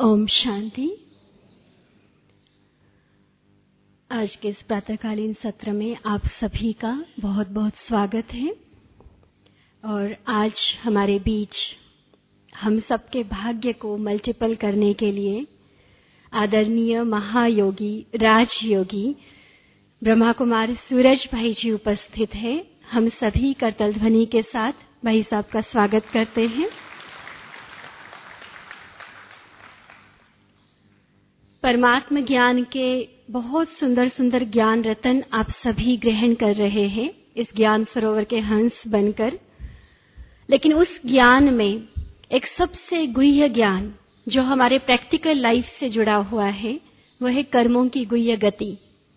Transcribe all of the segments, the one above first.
ओम शांति। आज के इस प्रातःकालीन सत्र में आप सभी का बहुत बहुत स्वागत है। और आज हमारे बीच हम सबके भाग्य को मल्टीपल करने के लिए आदरणीय महायोगी राजयोगी ब्रह्मा कुमार सूरज भाई जी उपस्थित हैं। हम सभी करतल ध्वनि के साथ भाई साहब का स्वागत करते हैं। परमात्म ज्ञान के बहुत सुंदर सुंदर ज्ञान रतन आप सभी ग्रहण कर रहे हैं इस ज्ञान सरोवर के हंस बनकर। लेकिन उस ज्ञान में एक सबसे गुह्य ज्ञान जो हमारे प्रैक्टिकल लाइफ से जुड़ा हुआ है वह है कर्मों की गुह्य गति।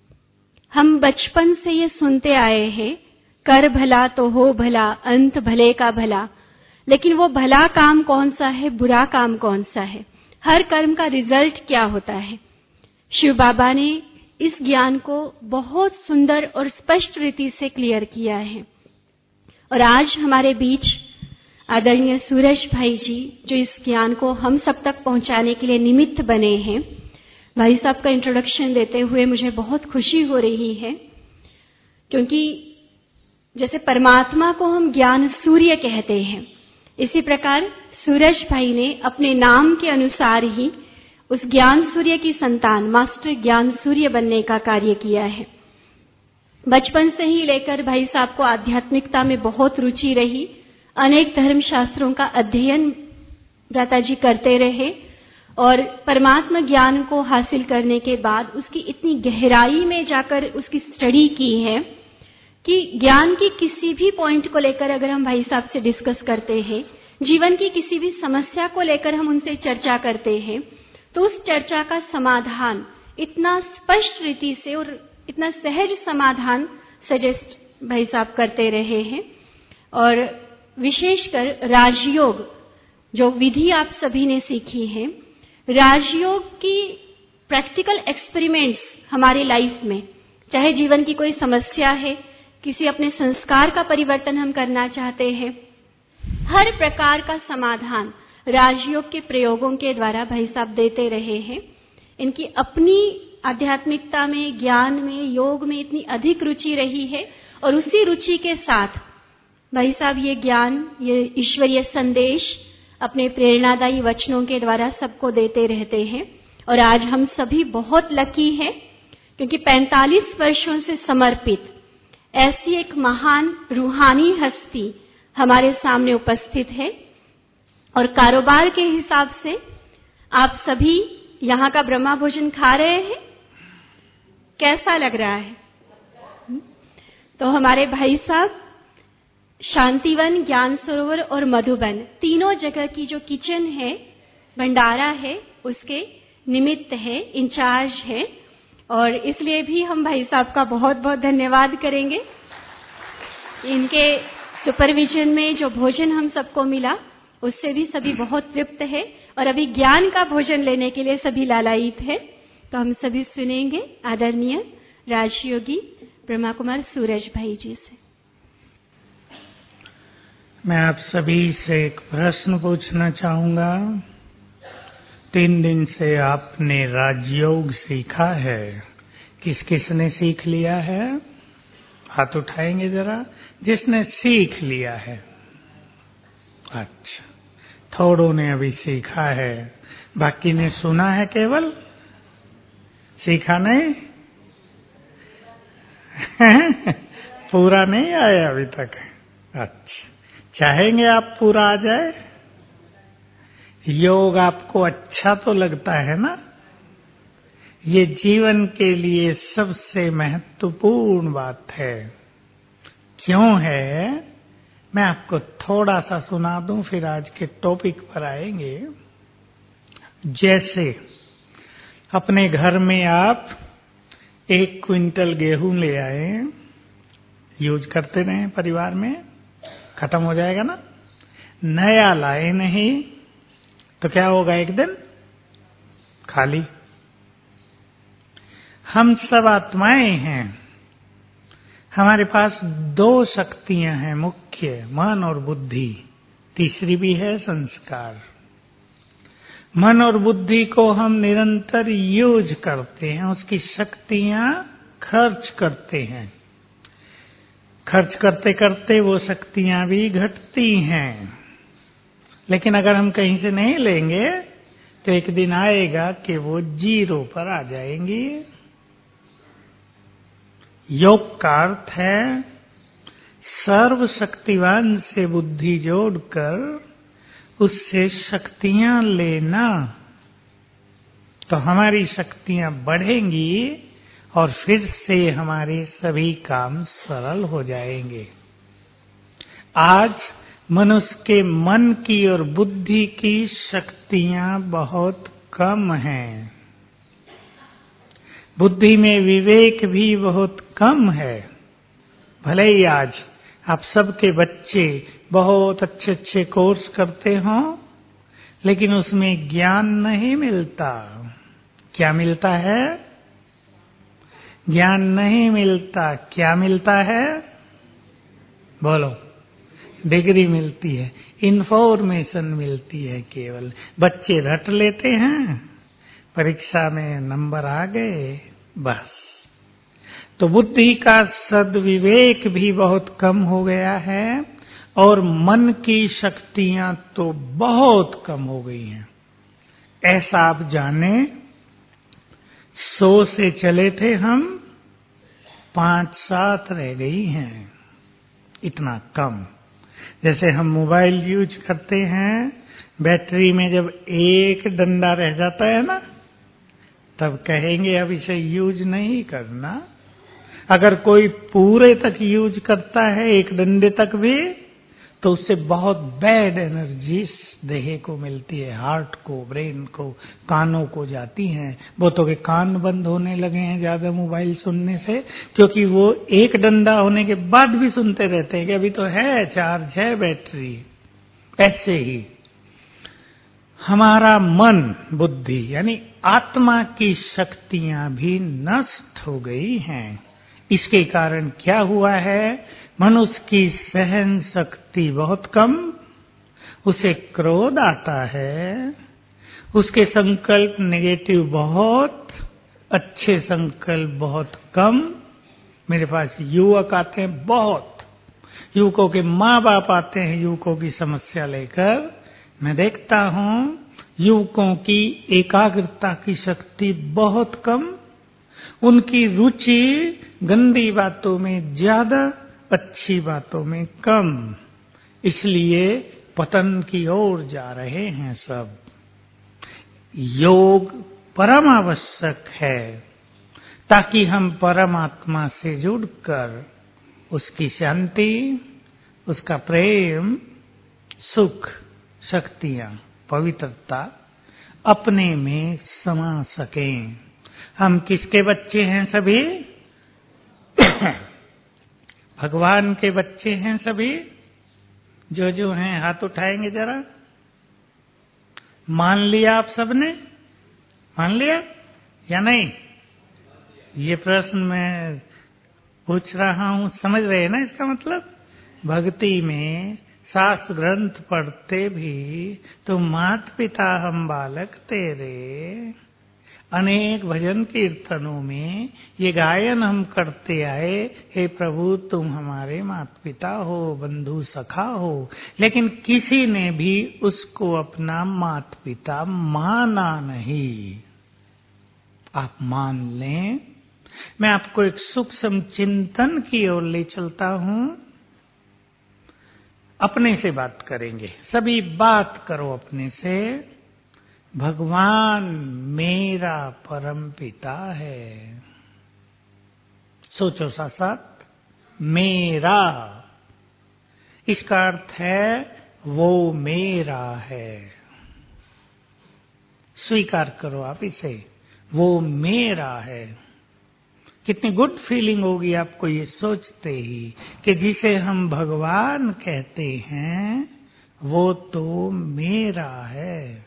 हम बचपन से ये सुनते आए हैं, कर भला तो हो भला, अंत भले का भला। लेकिन वो भला काम कौन सा है, बुरा काम कौन सा है, हर कर्म का रिजल्ट क्या होता है। शिव बाबा ने इस ज्ञान को बहुत सुंदर और स्पष्ट रीति से क्लियर किया है। और आज हमारे बीच आदरणीय सूरज भाई जी जो इस ज्ञान को हम सब तक पहुंचाने के लिए निमित्त बने हैं, भाई साहब का इंट्रोडक्शन देते हुए मुझे बहुत खुशी हो रही है, क्योंकि जैसे परमात्मा को हम ज्ञान सूर्य कहते हैं, इसी प्रकार सूरज भाई ने अपने नाम के अनुसार ही उस ज्ञान सूर्य की संतान मास्टर ज्ञान सूर्य बनने का कार्य किया है। बचपन से ही लेकर भाई साहब को आध्यात्मिकता में बहुत रुचि रही। अनेक धर्म शास्त्रों का अध्ययन भ्राता जी करते रहे और परमात्मा ज्ञान को हासिल करने के बाद उसकी इतनी गहराई में जाकर उसकी स्टडी की है कि ज्ञान की किसी भी पॉइंट को लेकर अगर हम भाई साहब से डिस्कस करते हैं, जीवन की किसी भी समस्या को लेकर हम उनसे चर्चा करते हैं, तो उस चर्चा का समाधान इतना स्पष्ट रीति से और इतना सहज समाधान सजेस्ट भाई साहब करते रहे हैं। और विशेषकर राजयोग जो विधि आप सभी ने सीखी है, राजयोग की प्रैक्टिकल एक्सपेरिमेंट्स हमारी लाइफ में, चाहे जीवन की कोई समस्या है, किसी अपने संस्कार का परिवर्तन हम करना चाहते हैं, हर प्रकार का समाधान राजयोग के प्रयोगों के द्वारा भाई साहब देते रहे हैं। इनकी अपनी आध्यात्मिकता में, ज्ञान में, योग में इतनी अधिक रुचि रही है और उसी रुचि के साथ भाई साहब ये ज्ञान, ये ईश्वरीय संदेश अपने प्रेरणादायी वचनों के द्वारा सबको देते रहते हैं। और आज हम सभी बहुत लकी हैं क्योंकि 45 वर्षों से समर्पित ऐसी एक महान रूहानी हस्ती हमारे सामने उपस्थित है। और कारोबार के हिसाब से आप सभी यहाँ का ब्रह्मा भोजन खा रहे हैं, कैसा लग रहा है? तो हमारे भाई साहब शांतिवन, ज्ञान सरोवर और मधुबन तीनों जगह की जो किचन है, भंडारा है, उसके निमित्त है, इंचार्ज है। और इसलिए भी हम भाई साहब का बहुत बहुत धन्यवाद करेंगे। इनके सुपरविजन में जो भोजन हम सबको मिला उससे भी सभी बहुत तृप्त है और अभी ज्ञान का भोजन लेने के लिए सभी लालायित है। तो हम सभी सुनेंगे आदरणीय राजयोगी ब्रह्मा कुमार सूरज भाई जी से। मैं आप सभी से एक प्रश्न पूछना चाहूंगा। 3 दिन से आपने राजयोग सीखा है, किस किस ने सीख लिया है? हाथ उठाएंगे जरा, जिसने सीख लिया है। अच्छा, थोड़ों ने अभी सीखा है, बाकी ने सुना है, केवल सीखा नहीं। पूरा नहीं आया अभी तक। अच्छा, चाहेंगे आप पूरा आ जाए? योग आपको अच्छा तो लगता है ना? ये जीवन के लिए सबसे महत्वपूर्ण बात है। क्यों है? मैं आपको थोड़ा सा सुना दूं, फिर आज के टॉपिक पर आएंगे। जैसे अपने घर में आप 1 क्विंटल गेहूं ले आए, यूज करते रहे परिवार में, खत्म हो जाएगा ना। नया लाए नहीं तो क्या होगा? एक दिन खाली। हम सब आत्माएं हैं, हमारे पास 2 शक्तियां हैं मुख्य, मन और बुद्धि, तीसरी भी है संस्कार। मन और बुद्धि को हम निरंतर यूज करते हैं, उसकी शक्तियां खर्च करते हैं। खर्च करते करते वो शक्तियां भी घटती हैं। लेकिन अगर हम कहीं से नहीं लेंगे तो एक दिन आएगा कि वो जीरो पर आ जाएंगी। योग का अर्थ है सर्वशक्तिवान से बुद्धि जोड़कर उससे शक्तियां लेना, तो हमारी शक्तियां बढ़ेंगी और फिर से हमारे सभी काम सरल हो जाएंगे। आज मनुष्य के मन की और बुद्धि की शक्तियां बहुत कम हैं। बुद्धि में विवेक भी बहुत कम है। भले ही आज आप सबके बच्चे बहुत अच्छे अच्छे कोर्स करते हों, लेकिन उसमें ज्ञान नहीं मिलता। क्या मिलता है? ज्ञान नहीं मिलता। क्या मिलता है? बोलो। डिग्री मिलती है, इंफॉर्मेशन मिलती है। केवल बच्चे रट लेते हैं, परीक्षा में नंबर आ गए, बस। तो बुद्धि का सद्विवेक भी बहुत कम हो गया है और मन की शक्तियां तो बहुत कम हो गई हैं। ऐसा आप जाने, 100 से चले थे हम, 5-7 रह गई हैं। इतना कम। जैसे हम मोबाइल यूज करते हैं, बैटरी में जब एक डंडा रह जाता है ना, तब कहेंगे अब इसे यूज नहीं करना। अगर कोई पूरे तक यूज करता है, एक डंडे तक भी, तो उससे बहुत बैड एनर्जी देह को मिलती है, हार्ट को, ब्रेन को, कानों को जाती हैं। बहुतों के कान बंद होने लगे हैं ज्यादा मोबाइल सुनने से, क्योंकि वो एक डंडा होने के बाद भी सुनते रहते हैं कि अभी तो है, चार्ज है बैटरी। ऐसे ही हमारा मन, बुद्धि यानी आत्मा की शक्तियां भी नष्ट हो गई हैं। इसके कारण क्या हुआ है? मनुष्य की सहन शक्ति बहुत कम, उसे क्रोध आता है, उसके संकल्प नेगेटिव बहुत, अच्छे संकल्प बहुत कम। मेरे पास युवक आते हैं बहुत, युवकों के माँ बाप आते हैं युवकों की समस्या लेकर। मैं देखता हूं युवकों की एकाग्रता की शक्ति बहुत कम, उनकी रुचि गंदी बातों में ज्यादा, अच्छी बातों में कम। इसलिए पतन की ओर जा रहे हैं सब। योग परम आवश्यक है ताकि हम परमात्मा से जुड़कर उसकी शांति, उसका प्रेम, सुख, शक्तियां, पवित्रता अपने में समा सकें। हम किसके बच्चे हैं सभी? भगवान के बच्चे हैं सभी। जो हैं हाथ उठाएंगे जरा। मान लिया आप सबने? मान लिया या नहीं? ये प्रश्न मैं पूछ रहा हूं, समझ रहे हैं ना इसका मतलब? भक्ति में शास्त्र ग्रंथ पढ़ते भी तो मात पिता हम बालक तेरे, अनेक भजन कीर्तनों में ये गायन हम करते आए, हे प्रभु तुम हमारे माता पिता हो, बंधु सखा हो। लेकिन किसी ने भी उसको अपना माता पिता माना नहीं। आप मान लें। मैं आपको एक सूक्ष्म चिंतन की ओर ले चलता हूं। अपने से बात करेंगे, सभी बात करो अपने से। भगवान मेरा परम पिता है। सोचो साथ साथ, मेरा, इसका अर्थ है वो मेरा है। स्वीकार करो आप इसे, वो मेरा है। कितनी गुड फीलिंग होगी आपको ये सोचते ही कि जिसे हम भगवान कहते हैं वो तो मेरा है।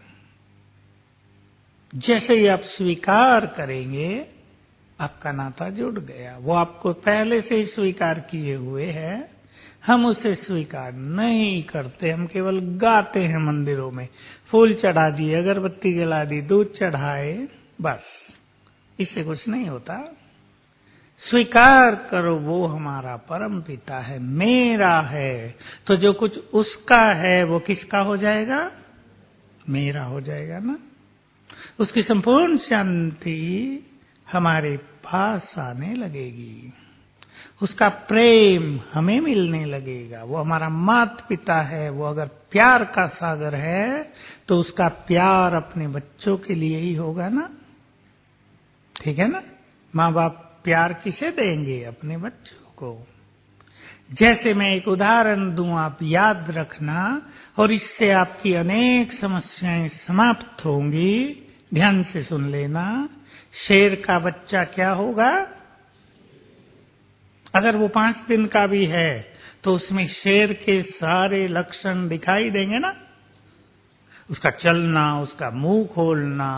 जैसे ही आप स्वीकार करेंगे, आपका नाता जुड़ गया। वो आपको पहले से ही स्वीकार किए हुए है। हम उसे स्वीकार नहीं करते। हम केवल गाते हैं मंदिरों में, फूल चढ़ा दिए, अगरबत्ती जला दी, दूध चढ़ाए, बस, इससे कुछ नहीं होता। स्वीकार करो वो हमारा परम पिता है, मेरा है, तो जो कुछ उसका है वो किसका हो जाएगा? मेरा हो जाएगा ना। उसकी संपूर्ण शांति हमारे पास आने लगेगी, उसका प्रेम हमें मिलने लगेगा। वो हमारा माता पिता है, वो अगर प्यार का सागर है तो उसका प्यार अपने बच्चों के लिए ही होगा ना, ठीक है ना। माँ बाप प्यार किसे देंगे? अपने बच्चों को। जैसे मैं एक उदाहरण दूं, आप याद रखना, और इससे आपकी अनेक समस्याएं समाप्त होंगी। ध्यान से सुन लेना। शेर का बच्चा क्या होगा? अगर वो 5 दिन का भी है तो उसमें शेर के सारे लक्षण दिखाई देंगे ना। उसका चलना, उसका मुंह खोलना,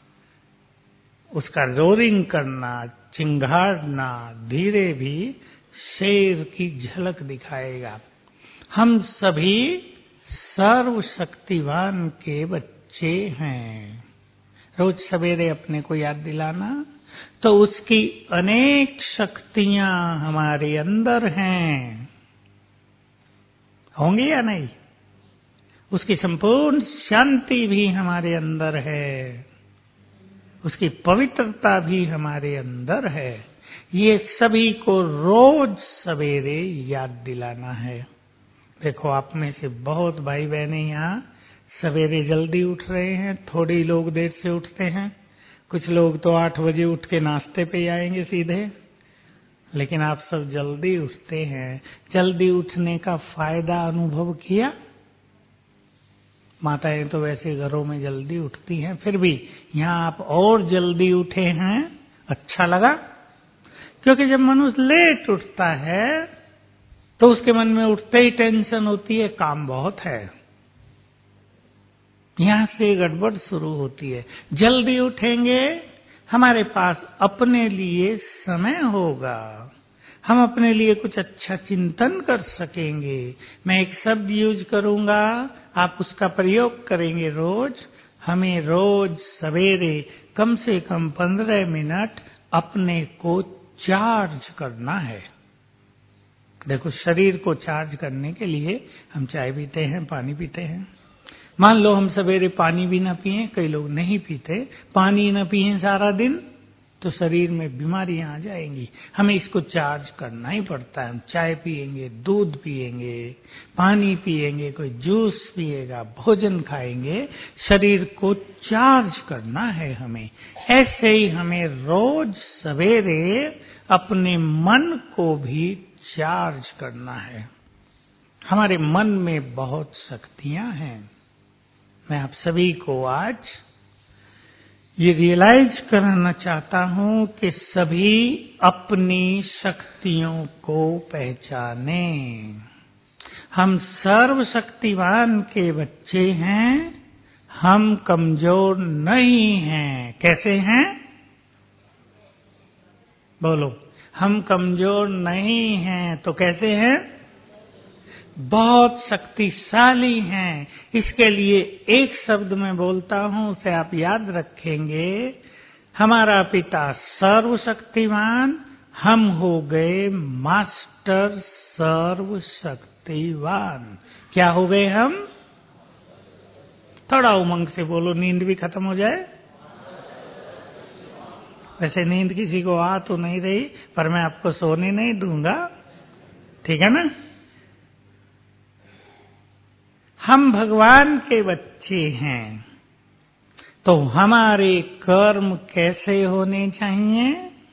उसका रोरिंग करना, चिंघाड़ना, धीरे भी शेर की झलक दिखाएगा। हम सभी सर्वशक्तिवान के बच्चे हैं। रोज सवेरे अपने को याद दिलाना, तो उसकी अनेक शक्तियां हमारे अंदर हैं। होंगी या नहीं? उसकी संपूर्ण शांति भी हमारे अंदर है, उसकी पवित्रता भी हमारे अंदर है। ये सभी को रोज सवेरे याद दिलाना है। देखो, आप में से बहुत भाई बहने यहाँ सवेरे जल्दी उठ रहे हैं, थोड़ी लोग देर से उठते हैं, कुछ लोग तो 8 बजे उठ के नाश्ते पे आएंगे सीधे, लेकिन आप सब जल्दी उठते हैं। जल्दी उठने का फायदा अनुभव किया? माताएं तो वैसे घरों में जल्दी उठती हैं, फिर भी यहाँ आप और जल्दी उठे हैं, अच्छा लगा? क्योंकि जब मनुष्य लेट उठता है तो उसके मन में उठते ही टेंशन होती है, काम बहुत है, यहां से गड़बड़ शुरू होती है। जल्दी उठेंगे, हमारे पास अपने लिए समय होगा, हम अपने लिए कुछ अच्छा चिंतन कर सकेंगे। मैं एक शब्द यूज करूंगा, आप उसका प्रयोग करेंगे रोज। हमें रोज सवेरे कम से कम 15 मिनट अपने को चार्ज करना है। देखो, शरीर को चार्ज करने के लिए हम चाय पीते हैं, पानी पीते हैं। मान लो हम सवेरे पानी भी ना पिए, कई लोग नहीं पीते, पानी ना पिए सारा दिन, तो शरीर में बीमारियां आ जाएंगी। हमें इसको चार्ज करना ही पड़ता है। हम चाय पिएंगे, दूध पिएंगे, पानी पिएंगे, कोई जूस पिएगा, भोजन खाएंगे, शरीर को चार्ज करना है हमें। ऐसे ही हमें रोज सवेरे अपने मन को भी चार्ज करना है। हमारे मन में बहुत शक्तियां हैं। मैं आप सभी को आज ये रियलाइज कराना चाहता हूं कि सभी अपनी शक्तियों को पहचाने। हम सर्वशक्तिवान के बच्चे हैं, हम कमजोर नहीं हैं। कैसे हैं? बोलो, हम कमजोर नहीं हैं तो कैसे हैं? बहुत शक्तिशाली हैं। इसके लिए एक शब्द मैं बोलता हूं, उसे आप याद रखेंगे। हमारा पिता सर्वशक्तिवान, हम हो गए मास्टर सर्वशक्तिवान। क्या हो गए हम? थोड़ा उमंग से बोलो, नींद भी खत्म हो जाए। वैसे नींद किसी को आ तो नहीं रही, पर मैं आपको सोने नहीं दूंगा, ठीक है ना। हम भगवान के बच्चे हैं, तो हमारे कर्म कैसे होने चाहिए?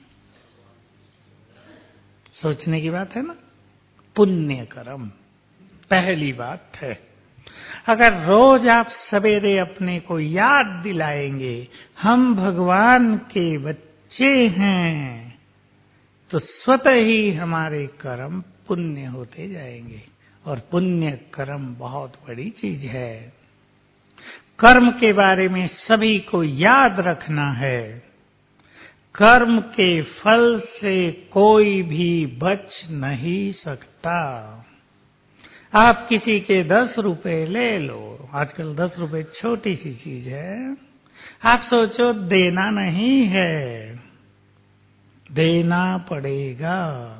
सोचने की बात है ना। पुण्य कर्म पहली बात है। अगर रोज आप सवेरे अपने को याद दिलाएंगे हम भगवान के बच्चे हैं, तो स्वतः ही हमारे कर्म पुण्य होते जाएंगे। और पुण्य कर्म बहुत बड़ी चीज है। कर्म के बारे में सभी को याद रखना है। कर्म के फल से कोई भी बच नहीं सकता। आप किसी के 10 रुपए ले लो, आजकल 10 रुपए छोटी सी चीज है, आप सोचो देना नहीं है, देना पड़ेगा,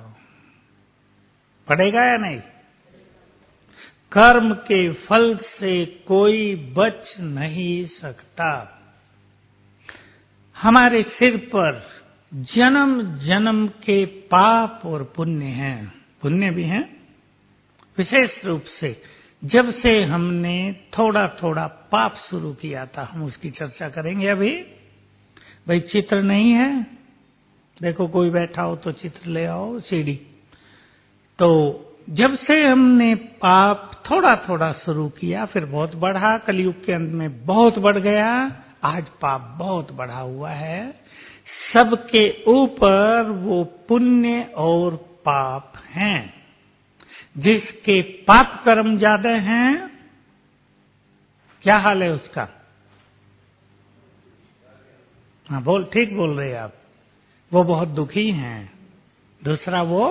पड़ेगा या नहीं? कर्म के फल से कोई बच नहीं सकता। हमारे सिर पर जन्म जन्म के पाप और पुण्य हैं, पुण्य भी हैं विशेष रूप से जब से हमने थोड़ा थोड़ा पाप शुरू किया था। हम उसकी चर्चा करेंगे अभी। भाई चित्र नहीं है, देखो कोई बैठा हो तो चित्र ले आओ, सीढ़ी। तो जब से हमने पाप थोड़ा थोड़ा शुरू किया, फिर बहुत बढ़ा, कलयुग के अंत में बहुत बढ़ गया, आज पाप बहुत बढ़ा हुआ है। सबके ऊपर वो पुण्य और पाप हैं। जिसके पाप कर्म ज्यादा हैं, क्या हाल है उसका? हाँ ठीक बोल रहे आप, वो बहुत दुखी हैं। दूसरा, वो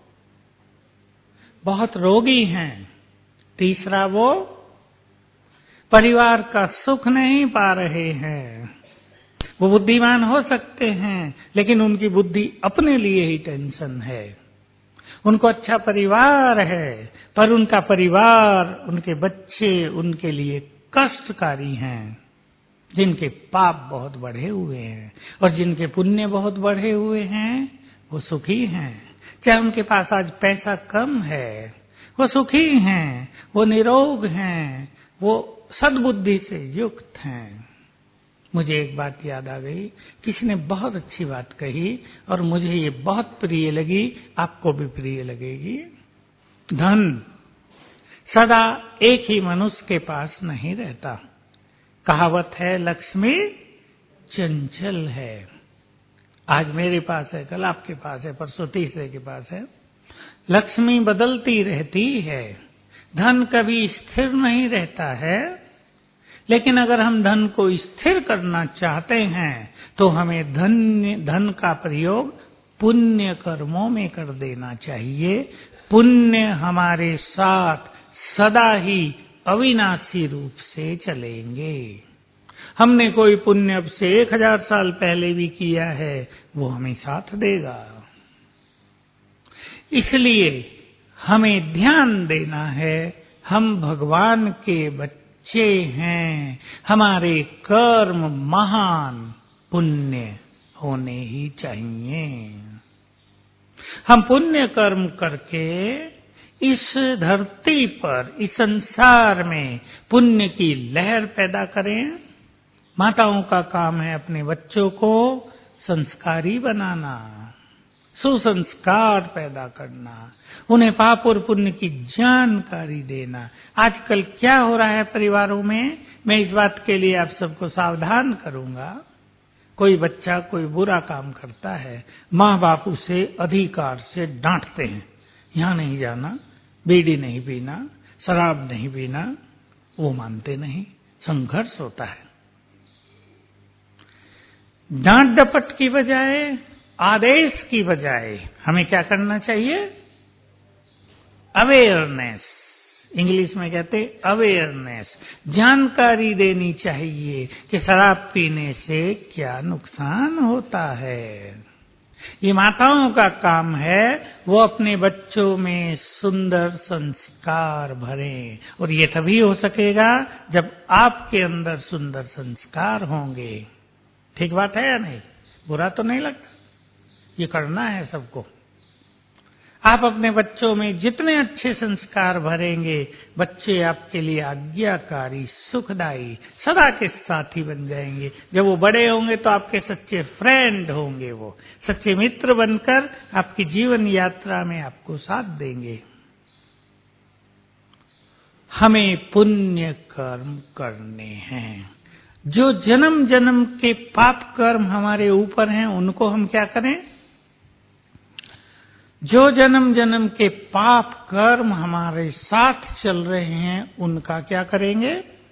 बहुत रोगी हैं। तीसरा, वो परिवार का सुख नहीं पा रहे हैं। वो बुद्धिमान हो सकते हैं, लेकिन उनकी बुद्धि अपने लिए ही टेंशन है। उनको अच्छा परिवार है, पर उनका परिवार, उनके बच्चे उनके लिए कष्टकारी हैं। जिनके पाप बहुत बढ़े हुए हैं और जिनके पुण्य बहुत बढ़े हुए हैं, वो सुखी हैं। चाहे उनके पास आज पैसा कम है, वो सुखी हैं, वो निरोग हैं, वो सद्बुद्धि से युक्त हैं। मुझे एक बात याद आ गई, किसी ने बहुत अच्छी बात कही और मुझे ये बहुत प्रिय लगी, आपको भी प्रिय लगेगी। धन सदा एक ही मनुष्य के पास नहीं रहता। कहावत है, लक्ष्मी चंचल है। आज मेरे पास है, कल आपके पास है, परसों तीसरे के पास है। लक्ष्मी बदलती रहती है, धन कभी स्थिर नहीं रहता है। लेकिन अगर हम धन को स्थिर करना चाहते हैं तो हमें धन का प्रयोग पुण्य कर्मों में कर देना चाहिए। पुण्य हमारे साथ सदा ही अविनाशी रूप से चलेंगे। हमने कोई पुण्य अब से 1000 साल पहले भी किया है, वो हमें साथ देगा। इसलिए हमें ध्यान देना है, हम भगवान के बच्चे हैं। हमारे कर्म महान पुण्य होने ही चाहिए। हम पुण्य कर्म करके इस धरती पर, इस संसार में पुण्य की लहर पैदा करें। माताओं का काम है अपने बच्चों को संस्कारी बनाना, सुसंस्कार पैदा करना, उन्हें पाप और पुण्य की जानकारी देना। आजकल क्या हो रहा है परिवारों में, मैं इस बात के लिए आप सबको सावधान करूंगा। कोई बच्चा कोई बुरा काम करता है, माँ बाप उसे अधिकार से डांटते हैं, यहां नहीं जाना, बीड़ी नहीं पीना, शराब नहीं पीना। वो मानते नहीं, संघर्ष होता है। डांट डपट की बजाय, आदेश की बजाय हमें क्या करना चाहिए? अवेयरनेस, इंग्लिश में कहते हैं अवेयरनेस, जानकारी देनी चाहिए कि शराब पीने से क्या नुकसान होता है। ये माताओं का काम है, वो अपने बच्चों में सुंदर संस्कार भरें। और ये तभी हो सकेगा जब आपके अंदर सुंदर संस्कार होंगे। ठीक बात है या नहीं? बुरा तो नहीं लगता? ये करना है सबको। आप अपने बच्चों में जितने अच्छे संस्कार भरेंगे, बच्चे आपके लिए आज्ञाकारी, सुखदायी, सदा के साथी बन जाएंगे। जब वो बड़े होंगे तो आपके सच्चे फ्रेंड होंगे, वो सच्चे मित्र बनकर आपकी जीवन यात्रा में आपको साथ देंगे। हमें पुण्य कर्म करने हैं। जो जन्म जन्म के पाप कर्म हमारे ऊपर हैं, उनको हम क्या करें? जो जन्म जन्म के पाप कर्म हमारे साथ चल रहे हैं, उनका क्या करेंगे?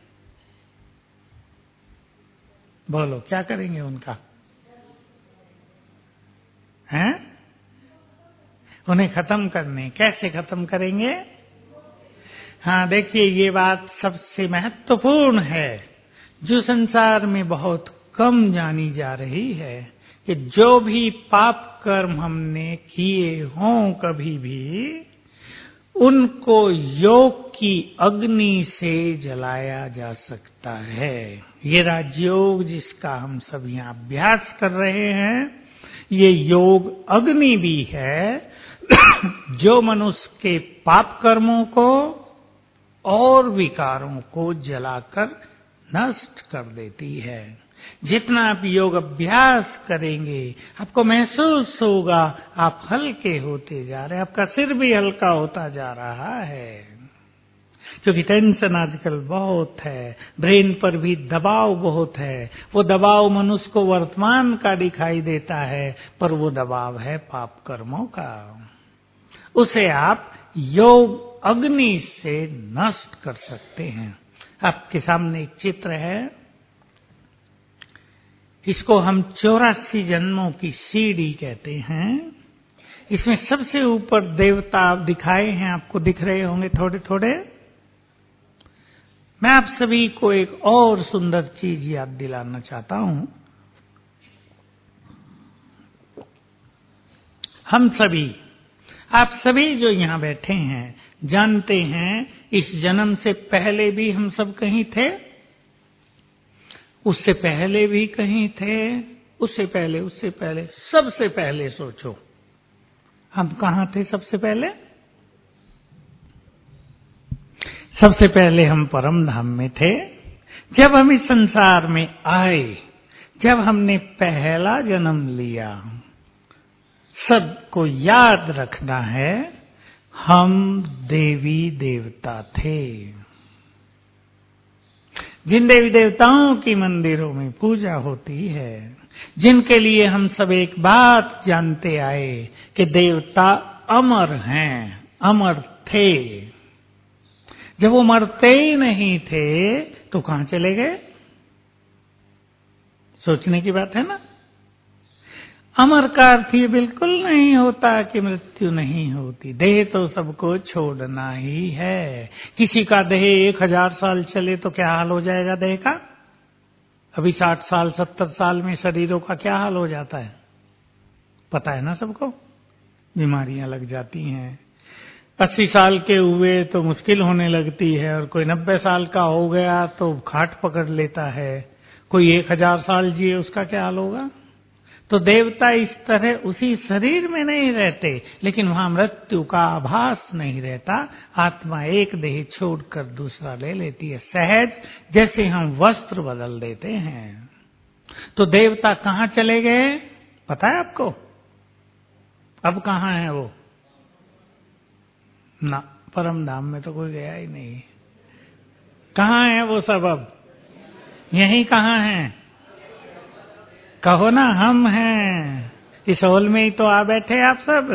बोलो, क्या करेंगे उनका? हैं? उन्हें खत्म करने। कैसे खत्म करेंगे? हाँ, देखिए ये बात सबसे महत्वपूर्ण है जो संसार में बहुत कम जानी जा रही है कि जो भी पाप कर्म हमने किए हों कभी भी, उनको योग की अग्नि से जलाया जा सकता है। ये राजयोग जिसका हम सब यहाँ अभ्यास कर रहे हैं, ये योग अग्नि भी है जो मनुष्य के पाप कर्मों को और विकारों को जलाकर नष्ट कर देती है। जितना आप योग अभ्यास करेंगे आपको महसूस होगा आप हल्के होते जा रहे हैं, आपका सिर भी हल्का होता जा रहा है, क्योंकि टेंशन आजकल बहुत है, ब्रेन पर भी दबाव बहुत है। वो दबाव मनुष्य को वर्तमान का दिखाई देता है, पर वो दबाव है पाप कर्मों का। उसे आप योग अग्नि से नष्ट कर सकते हैं। आपके सामने एक चित्र है, इसको हम 84 जन्मों की सीढ़ी कहते हैं। इसमें सबसे ऊपर देवता दिखाए हैं, आपको दिख रहे होंगे थोड़े थोड़े। मैं आप सभी को एक और सुंदर चीज याद दिलाना चाहता हूं। हम सभी, आप सभी जो यहां बैठे हैं, जानते हैं इस जन्म से पहले भी हम सब कहीं थे, उससे पहले भी कहीं थे, उससे पहले सबसे पहले सोचो हम कहां थे सबसे पहले? सबसे पहले हम परम धाम में थे। जब हम इस संसार में आए, जब हमने पहला जन्म लिया, सबको याद रखना है हम देवी देवता थे। जिन देवी देवताओं की मंदिरों में पूजा होती है, जिनके लिए हम सब एक बात जानते आए कि देवता अमर हैं, अमर थे। जब वो मरते ही नहीं थे तो कहां चले गए? सोचने की बात है ना। अमर का अर्थ ये बिल्कुल नहीं होता कि मृत्यु नहीं होती। देह तो सबको छोड़ना ही है। किसी का देह 1000 साल चले तो क्या हाल हो जाएगा देह का? अभी 60 साल 70 साल में शरीरों का क्या हाल हो जाता है, पता है ना सबको। बीमारियां लग जाती हैं। 80 साल के हुए तो मुश्किल होने लगती है, और कोई 90 साल का हो गया तो खाट पकड़ लेता है। कोई 1000 साल जिए उसका क्या हाल होगा? तो देवता इस तरह उसी शरीर में नहीं रहते, लेकिन वहां मृत्यु का आभास नहीं रहता। आत्मा एक देह छोड़कर दूसरा ले लेती है, सहज जैसे हम वस्त्र बदल देते हैं। तो देवता कहां चले गए पता है आपको? अब कहां है वो? ना, परम धाम में तो कोई गया ही नहीं। कहां है वो सब? अब यही कहां है? कहो ना, हम हैं इस हॉल में ही तो आ बैठे आप सब।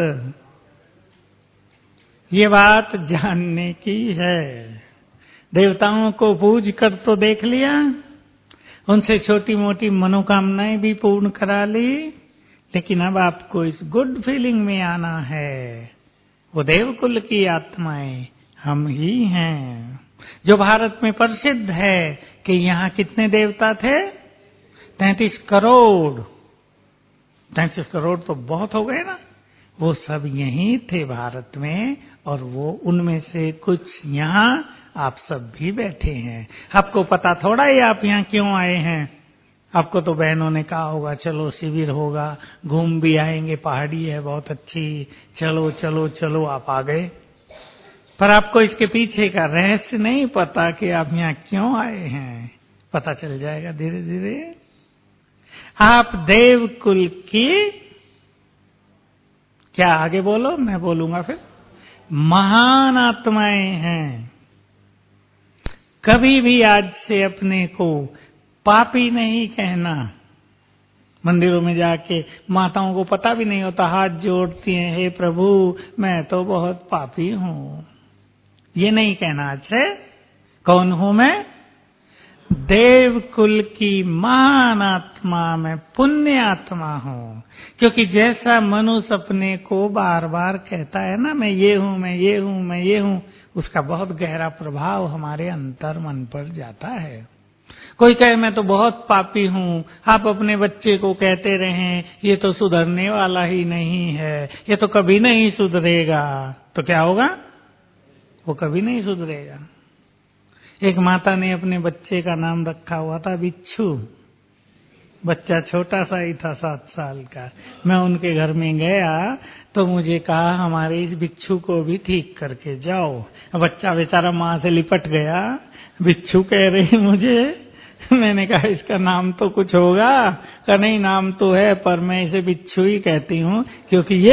ये बात जानने की है। देवताओं को पूज कर तो देख लिया, उनसे छोटी मोटी मनोकामनाएं भी पूर्ण करा ली, लेकिन अब आपको इस गुड फीलिंग में आना है। वो देवकुल की आत्माएं हम ही हैं, जो भारत में प्रसिद्ध है कि यहाँ कितने देवता थे? 33 करोड़। 33 करोड़ तो बहुत हो गए ना। वो सब यहीं थे भारत में, और वो उनमें से कुछ यहाँ आप सब भी बैठे हैं। आपको पता थोड़ा ही आप यहाँ क्यों आए हैं। आपको तो बहनों ने कहा होगा चलो शिविर होगा, घूम भी आएंगे, पहाड़ी है बहुत अच्छी, चलो चलो चलो, आप आ गए। पर आपको इसके पीछे का रहस्य नहीं पता कि आप यहाँ क्यों आए हैं। पता चल जाएगा धीरे धीरे। आप देवकुल की, क्या आगे बोलो, मैं बोलूंगा फिर, महान आत्माएं हैं। कभी भी आज से अपने को पापी नहीं कहना। मंदिरों में जाके माताओं को पता भी नहीं होता, हाथ जोड़ती हैं, हे प्रभु मैं तो बहुत पापी हूं। ये नहीं कहना। आज से कौन हूं मैं? देवकुल की महान आत्मा, मैं पुण्य आत्मा हूं। क्योंकि जैसा मनुष्य अपने को बार बार कहता है ना, मैं ये हूं, मैं ये हूं, मैं ये हूं, उसका बहुत गहरा प्रभाव हमारे अंतर मन पर जाता है। कोई कहे मैं तो बहुत पापी हूँ, आप अपने बच्चे को कहते रहें ये तो सुधरने वाला ही नहीं है, ये तो कभी नहीं सुधरेगा, तो क्या होगा? वो कभी नहीं सुधरेगा। एक माता ने अपने बच्चे का नाम रखा हुआ था बिच्छू। बच्चा छोटा सा ही था, 7 साल का। मैं उनके घर में गया तो मुझे कहा हमारे इस बिच्छू को भी ठीक करके जाओ। बच्चा बेचारा माँ से लिपट गया, बिच्छू कह रही मुझे। मैंने कहा इसका नाम तो कुछ होगा? कहा नहीं, नाम तो है पर मैं इसे बिच्छू ही कहती हूँ क्योंकि ये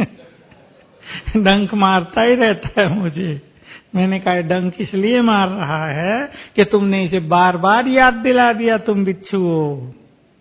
डंक मारता ही रहता है मुझे। मैंने कहा डंक इसलिए मार रहा है कि तुमने इसे बार बार याद दिला दिया तुम बिच्छू हो।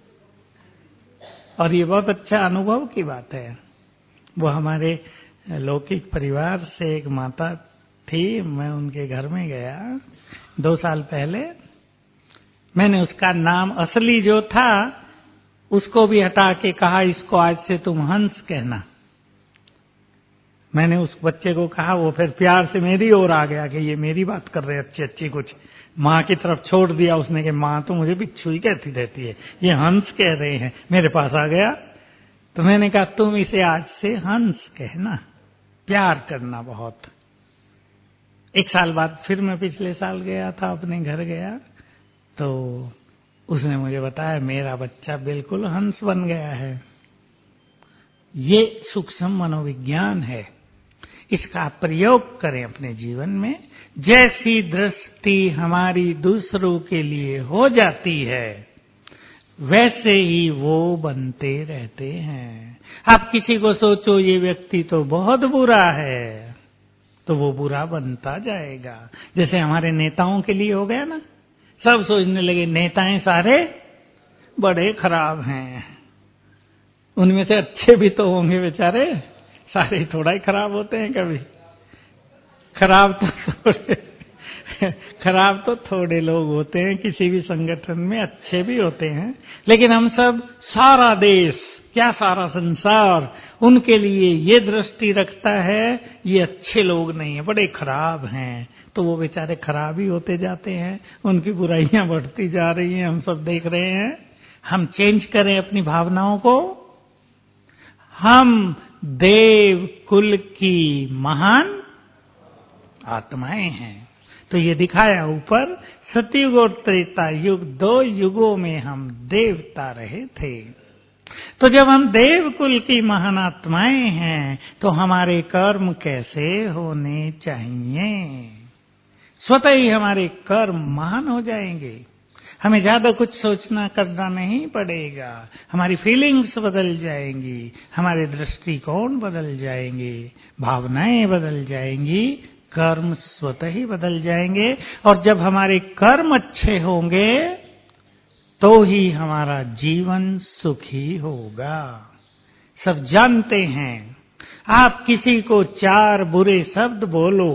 और ये बहुत अच्छा अनुभव की बात है। वो हमारे लौकिक परिवार से एक माता थी, मैं उनके घर में गया 2 साल पहले। मैंने उसका नाम असली जो था उसको भी हटा के कहा इसको आज से तुम हंस कहना। मैंने उस बच्चे को कहा, वो फिर प्यार से मेरी ओर आ गया कि ये मेरी बात कर रहे अच्छी अच्छी, कुछ माँ की तरफ छोड़ दिया उसने कि माँ तो मुझे बिच्छू ही कहती रहती है, ये हंस कह रहे हैं। मेरे पास आ गया तो मैंने कहा तुम इसे आज से हंस कहना, प्यार करना बहुत। 1 साल बाद फिर मैं पिछले साल गया था, अपने घर गया तो उसने मुझे बताया मेरा बच्चा बिल्कुल हंस बन गया है। ये सूक्ष्म मनोविज्ञान है, इसका प्रयोग करें अपने जीवन में। जैसी दृष्टि हमारी दूसरों के लिए हो जाती है वैसे ही वो बनते रहते हैं। आप किसी को सोचो ये व्यक्ति तो बहुत बुरा है, तो वो बुरा बनता जाएगा। जैसे हमारे नेताओं के लिए हो गया ना, सब सोचने लगे नेताएं सारे बड़े खराब हैं, उनमें से अच्छे भी तो होंगे बेचारे, सारे थोड़ा ही खराब होते हैं कभी। खराब तो थोड़े लोग होते हैं किसी भी संगठन में, अच्छे भी होते हैं। लेकिन हम सब, सारा देश क्या सारा संसार उनके लिए ये दृष्टि रखता है ये अच्छे लोग नहीं है, बड़े खराब हैं। तो वो बेचारे खराब ही होते जाते हैं, उनकी बुराइयां बढ़ती जा रही हैं, हम सब देख रहे हैं। हम चेंज करें अपनी भावनाओं को। हम देव कुल की महान आत्माएं हैं। तो ये दिखाया ऊपर, सतयुग और त्रेता युग 2 युगों में हम देवता रहे थे। तो जब हम देव कुल की महान आत्माएं हैं तो हमारे कर्म कैसे होने चाहिए? स्वतः ही हमारे कर्म महान हो जाएंगे। हमें ज्यादा कुछ सोचना करना नहीं पड़ेगा, हमारी फीलिंग्स बदल जाएंगी, हमारे दृष्टिकोण बदल जाएंगे, भावनाएं बदल जाएंगी, कर्म स्वतः ही बदल जाएंगे। और जब हमारे कर्म अच्छे होंगे तो ही हमारा जीवन सुखी होगा। सब जानते हैं, आप किसी को 4 बुरे शब्द बोलो,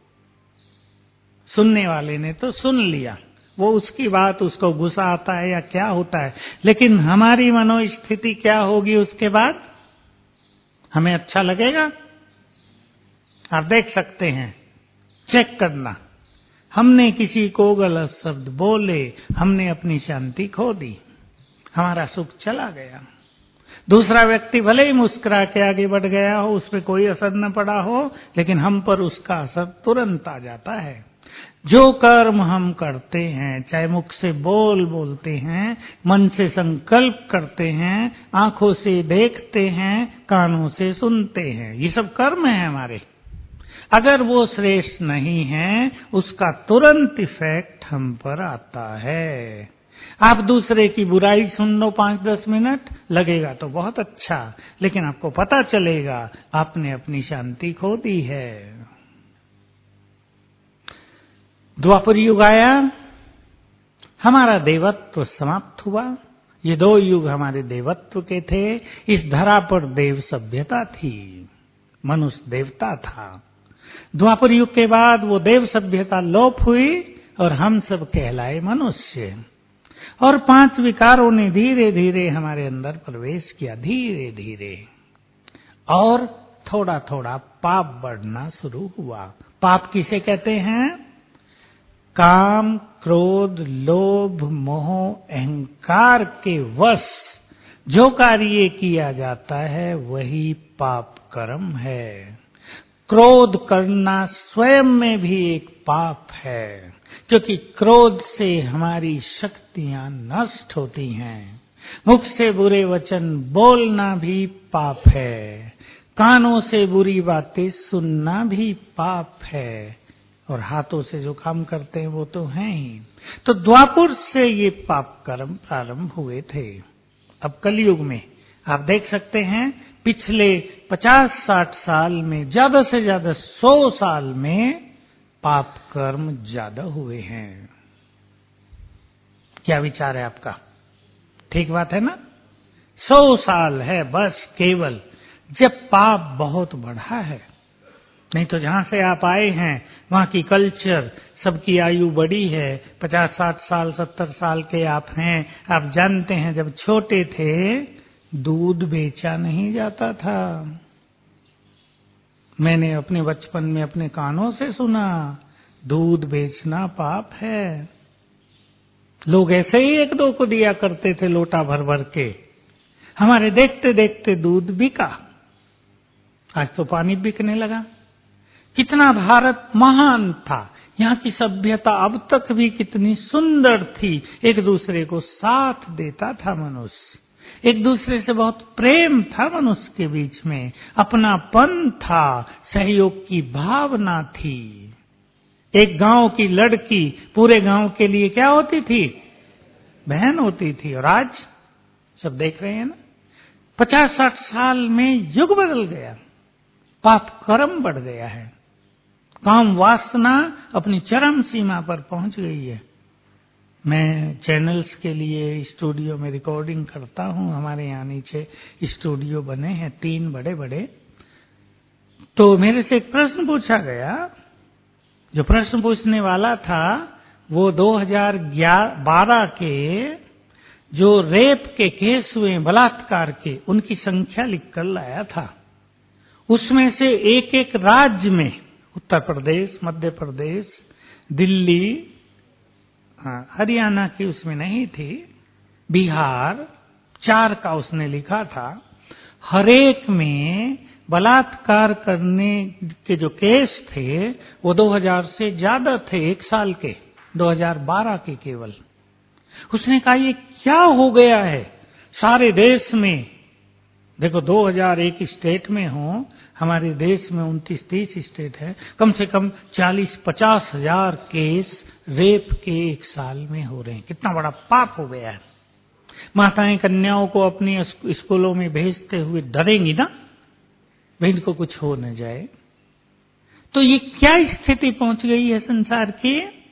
सुनने वाले ने तो सुन लिया, वो उसकी बात, उसको गुस्सा आता है या क्या होता है, लेकिन हमारी मनोस्थिति क्या होगी उसके बाद? हमें अच्छा लगेगा? आप देख सकते हैं, चेक करना। हमने किसी को गलत शब्द बोले, हमने अपनी शांति खो दी, हमारा सुख चला गया। दूसरा व्यक्ति भले ही मुस्कुरा के आगे बढ़ गया हो, उस पर कोई असर न पड़ा हो, लेकिन हम पर उसका असर तुरंत आ जाता है। जो कर्म हम करते हैं, चाहे मुख से बोलते हैं, मन से संकल्प करते हैं, आंखों से देखते हैं, कानों से सुनते हैं, ये सब कर्म है हमारे। अगर वो श्रेष्ठ नहीं है उसका तुरंत इफेक्ट हम पर आता है। आप दूसरे की बुराई सुन लो 5-10 मिनट, लगेगा तो बहुत अच्छा, लेकिन आपको पता चलेगा आपने अपनी शांति खो दी है। द्वापर युग आया, हमारा देवत्व समाप्त हुआ। ये 2 युग हमारे देवत्व के थे। इस धरा पर देव सभ्यता थी, मनुष्य देवता था। द्वापर युग के बाद वो देव सभ्यता लोप हुई और हम सब कहलाए मनुष्य। और 5 विकारों ने धीरे धीरे हमारे अंदर प्रवेश किया, धीरे धीरे, और थोड़ा थोड़ा पाप बढ़ना शुरू हुआ। पाप किसे कहते हैं? काम, क्रोध, लोभ, मोह, अहंकार के वश जो कार्य किया जाता है वही पाप कर्म है। क्रोध करना स्वयं में भी एक पाप है, क्योंकि क्रोध से हमारी शक्तियां नष्ट होती हैं। मुख से बुरे वचन बोलना भी पाप है, कानों से बुरी बातें सुनना भी पाप है, और हाथों से जो काम करते हैं वो तो हैं ही। तो द्वापर से ये पाप कर्म प्रारंभ हुए थे। अब कलयुग में आप देख सकते हैं पिछले 50-60 साल में ज्यादा से ज्यादा 100 साल में पाप कर्म ज्यादा हुए हैं। क्या विचार है आपका? ठीक बात है ना? 100 साल है बस केवल, जब पाप बहुत बढ़ा है। नहीं तो जहां से आप आए हैं वहां की कल्चर, सबकी आयु बड़ी है, 50-60 साल 70 साल के आप हैं। आप जानते हैं जब छोटे थे दूध बेचा नहीं जाता था। मैंने अपने बचपन में अपने कानों से सुना, दूध बेचना पाप है। लोग ऐसे ही एक दो को दिया करते थे लोटा भर भर के। हमारे देखते देखते दूध बिका, आज तो पानी बिकने लगा। कितना भारत महान था, यहाँ की सभ्यता अब तक भी कितनी सुंदर थी। एक दूसरे को साथ देता था मनुष्य, एक दूसरे से बहुत प्रेम था मनुष्य के बीच में, अपनापन था, सहयोग की भावना थी। एक गांव की लड़की पूरे गांव के लिए क्या होती थी? बहन होती थी। और आज सब देख रहे हैं ना, 50-60 साल में युग बदल गया, पाप कर्म बढ़ गया है, काम वासना अपनी चरम सीमा पर पहुंच गई है। मैं चैनल्स के लिए स्टूडियो में रिकॉर्डिंग करता हूं। हमारे यहाँ नीचे स्टूडियो बने हैं 3 बड़े बड़े। तो मेरे से एक प्रश्न पूछा गया, जो प्रश्न पूछने वाला था वो 2012 के जो रेप के केस हुए, बलात्कार के, उनकी संख्या लिखकर लाया था। उसमें से एक एक राज्य में, उत्तर प्रदेश, मध्य प्रदेश, दिल्ली, हरियाणा की उसमें नहीं थी, बिहार, 4 का उसने लिखा था। हरेक में बलात्कार करने के जो केस थे वो 2000 से ज्यादा थे, 1 साल के, 2012 के केवल। उसने कहा ये क्या हो गया है सारे देश में? देखो 2001 स्टेट में हो, हमारे देश में 29-30 स्टेट है, कम से कम 40-50 हजार केस रेप के 1 साल में हो रहे हैं। कितना बड़ा पाप हो गया है। माताएं कन्याओं को अपनी स्कूलों में भेजते हुए डरेंगी ना, भाई इनको कुछ हो न जाए। तो ये क्या स्थिति पहुंच गई है संसार की?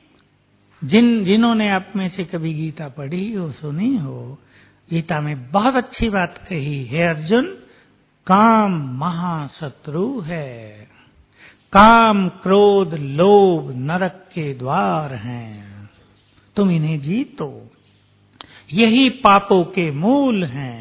जिन्होंने आप में से कभी गीता पढ़ी हो, सुनी हो, गीता में बहुत अच्छी बात कही है अर्जुन, काम महाशत्रु है। काम, क्रोध, लोभ नरक के द्वार हैं, तुम इन्हें जीतो, यही पापों के मूल हैं।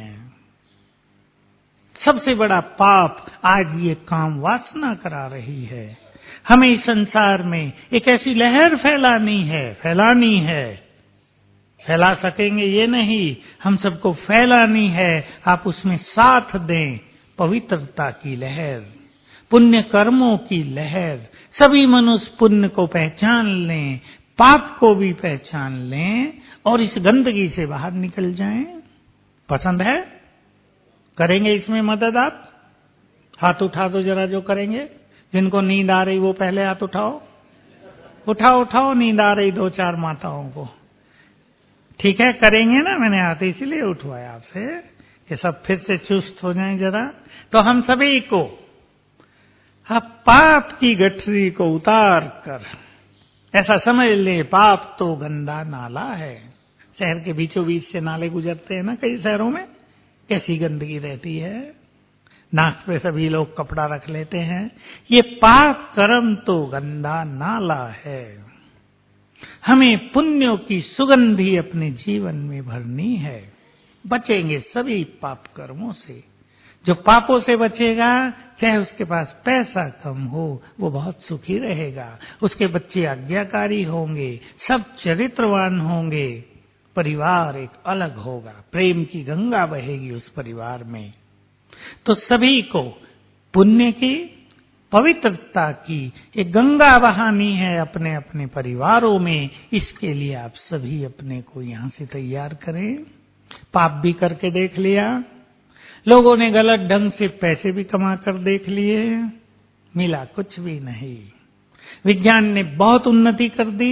सबसे बड़ा पाप आज ये काम वासना करा रही है। हमें इस संसार में एक ऐसी लहर फैलानी है, फैला सकेंगे ये नहीं, हम सबको फैलानी है। आप उसमें साथ दें। पवित्रता की लहर, पुण्य कर्मों की लहर, सभी मनुष्य पुण्य को पहचान लें, पाप को भी पहचान लें और इस गंदगी से बाहर निकल जाएं। पसंद है? करेंगे इसमें मदद आप? हाथ उठा दो जरा जो करेंगे। जिनको नींद आ रही वो पहले हाथ उठाओ, उठाओ, नींद आ रही 2-4 माताओं को। ठीक है, करेंगे ना? मैंने हाथ इसीलिए उठवाया आपसे कि सब फिर से चुस्त हो जाएं जरा। तो हम सभी को अब पाप की गठरी को उतार कर ऐसा समझ ले, पाप तो गंदा नाला है। शहर के बीचों बीच से नाले गुजरते हैं ना कई शहरों में, कैसी गंदगी रहती है। नाक पे सभी लोग कपड़ा रख लेते हैं। ये पाप कर्म तो गंदा नाला है। हमें पुण्यों की सुगंधी अपने जीवन में भरनी है। बचेंगे सभी पाप कर्मों से। जो पापों से बचेगा, चाहे उसके पास पैसा कम हो, वो बहुत सुखी रहेगा। उसके बच्चे आज्ञाकारी होंगे, सब चरित्रवान होंगे, परिवार एक अलग होगा, प्रेम की गंगा बहेगी उस परिवार में। तो सभी को पुण्य की, पवित्रता की एक गंगा बहानी है अपने अपने परिवारों में। इसके लिए आप सभी अपने को यहां से तैयार करें। पाप भी करके देख लिया, लोगों ने गलत ढंग से पैसे भी कमा कर देख लिए, मिला कुछ भी नहीं। विज्ञान ने बहुत उन्नति कर दी,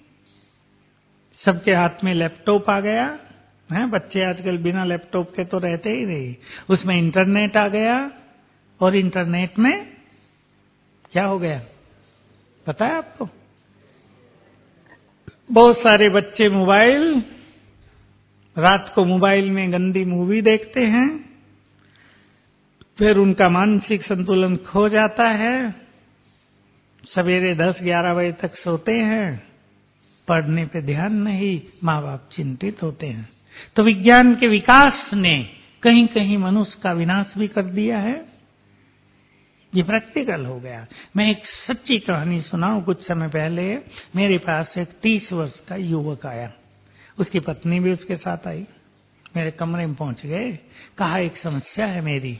सबके हाथ में लैपटॉप आ गया है। बच्चे आजकल बिना लैपटॉप के तो रहते ही नहीं। उसमें इंटरनेट आ गया, और इंटरनेट में क्या हो गया पता है आपको? बहुत सारे बच्चे मोबाइल, रात को मोबाइल में गंदी मूवी देखते हैं, फिर उनका मानसिक संतुलन खो जाता है, सवेरे 10-11 बजे तक सोते हैं, पढ़ने पे ध्यान नहीं, माँ बाप चिंतित होते हैं। तो विज्ञान के विकास ने कहीं कहीं मनुष्य का विनाश भी कर दिया है। ये प्रैक्टिकल हो गया। मैं एक सच्ची कहानी सुनाऊं। कुछ समय पहले मेरे पास एक 30 वर्ष का युवक आया, उसकी पत्नी भी उसके साथ आई। मेरे कमरे में पहुंच गए, कहा एक समस्या है मेरी।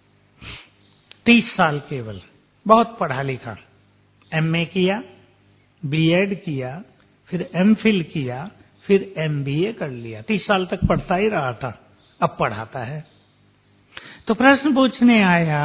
30 साल केवल, बहुत पढ़ा लिखा, एमए किया, बीएड किया, फिर एमफिल किया, फिर एमबीए कर लिया। 30 साल तक पढ़ता ही रहा था, अब पढ़ाता है। तो प्रश्न पूछने आया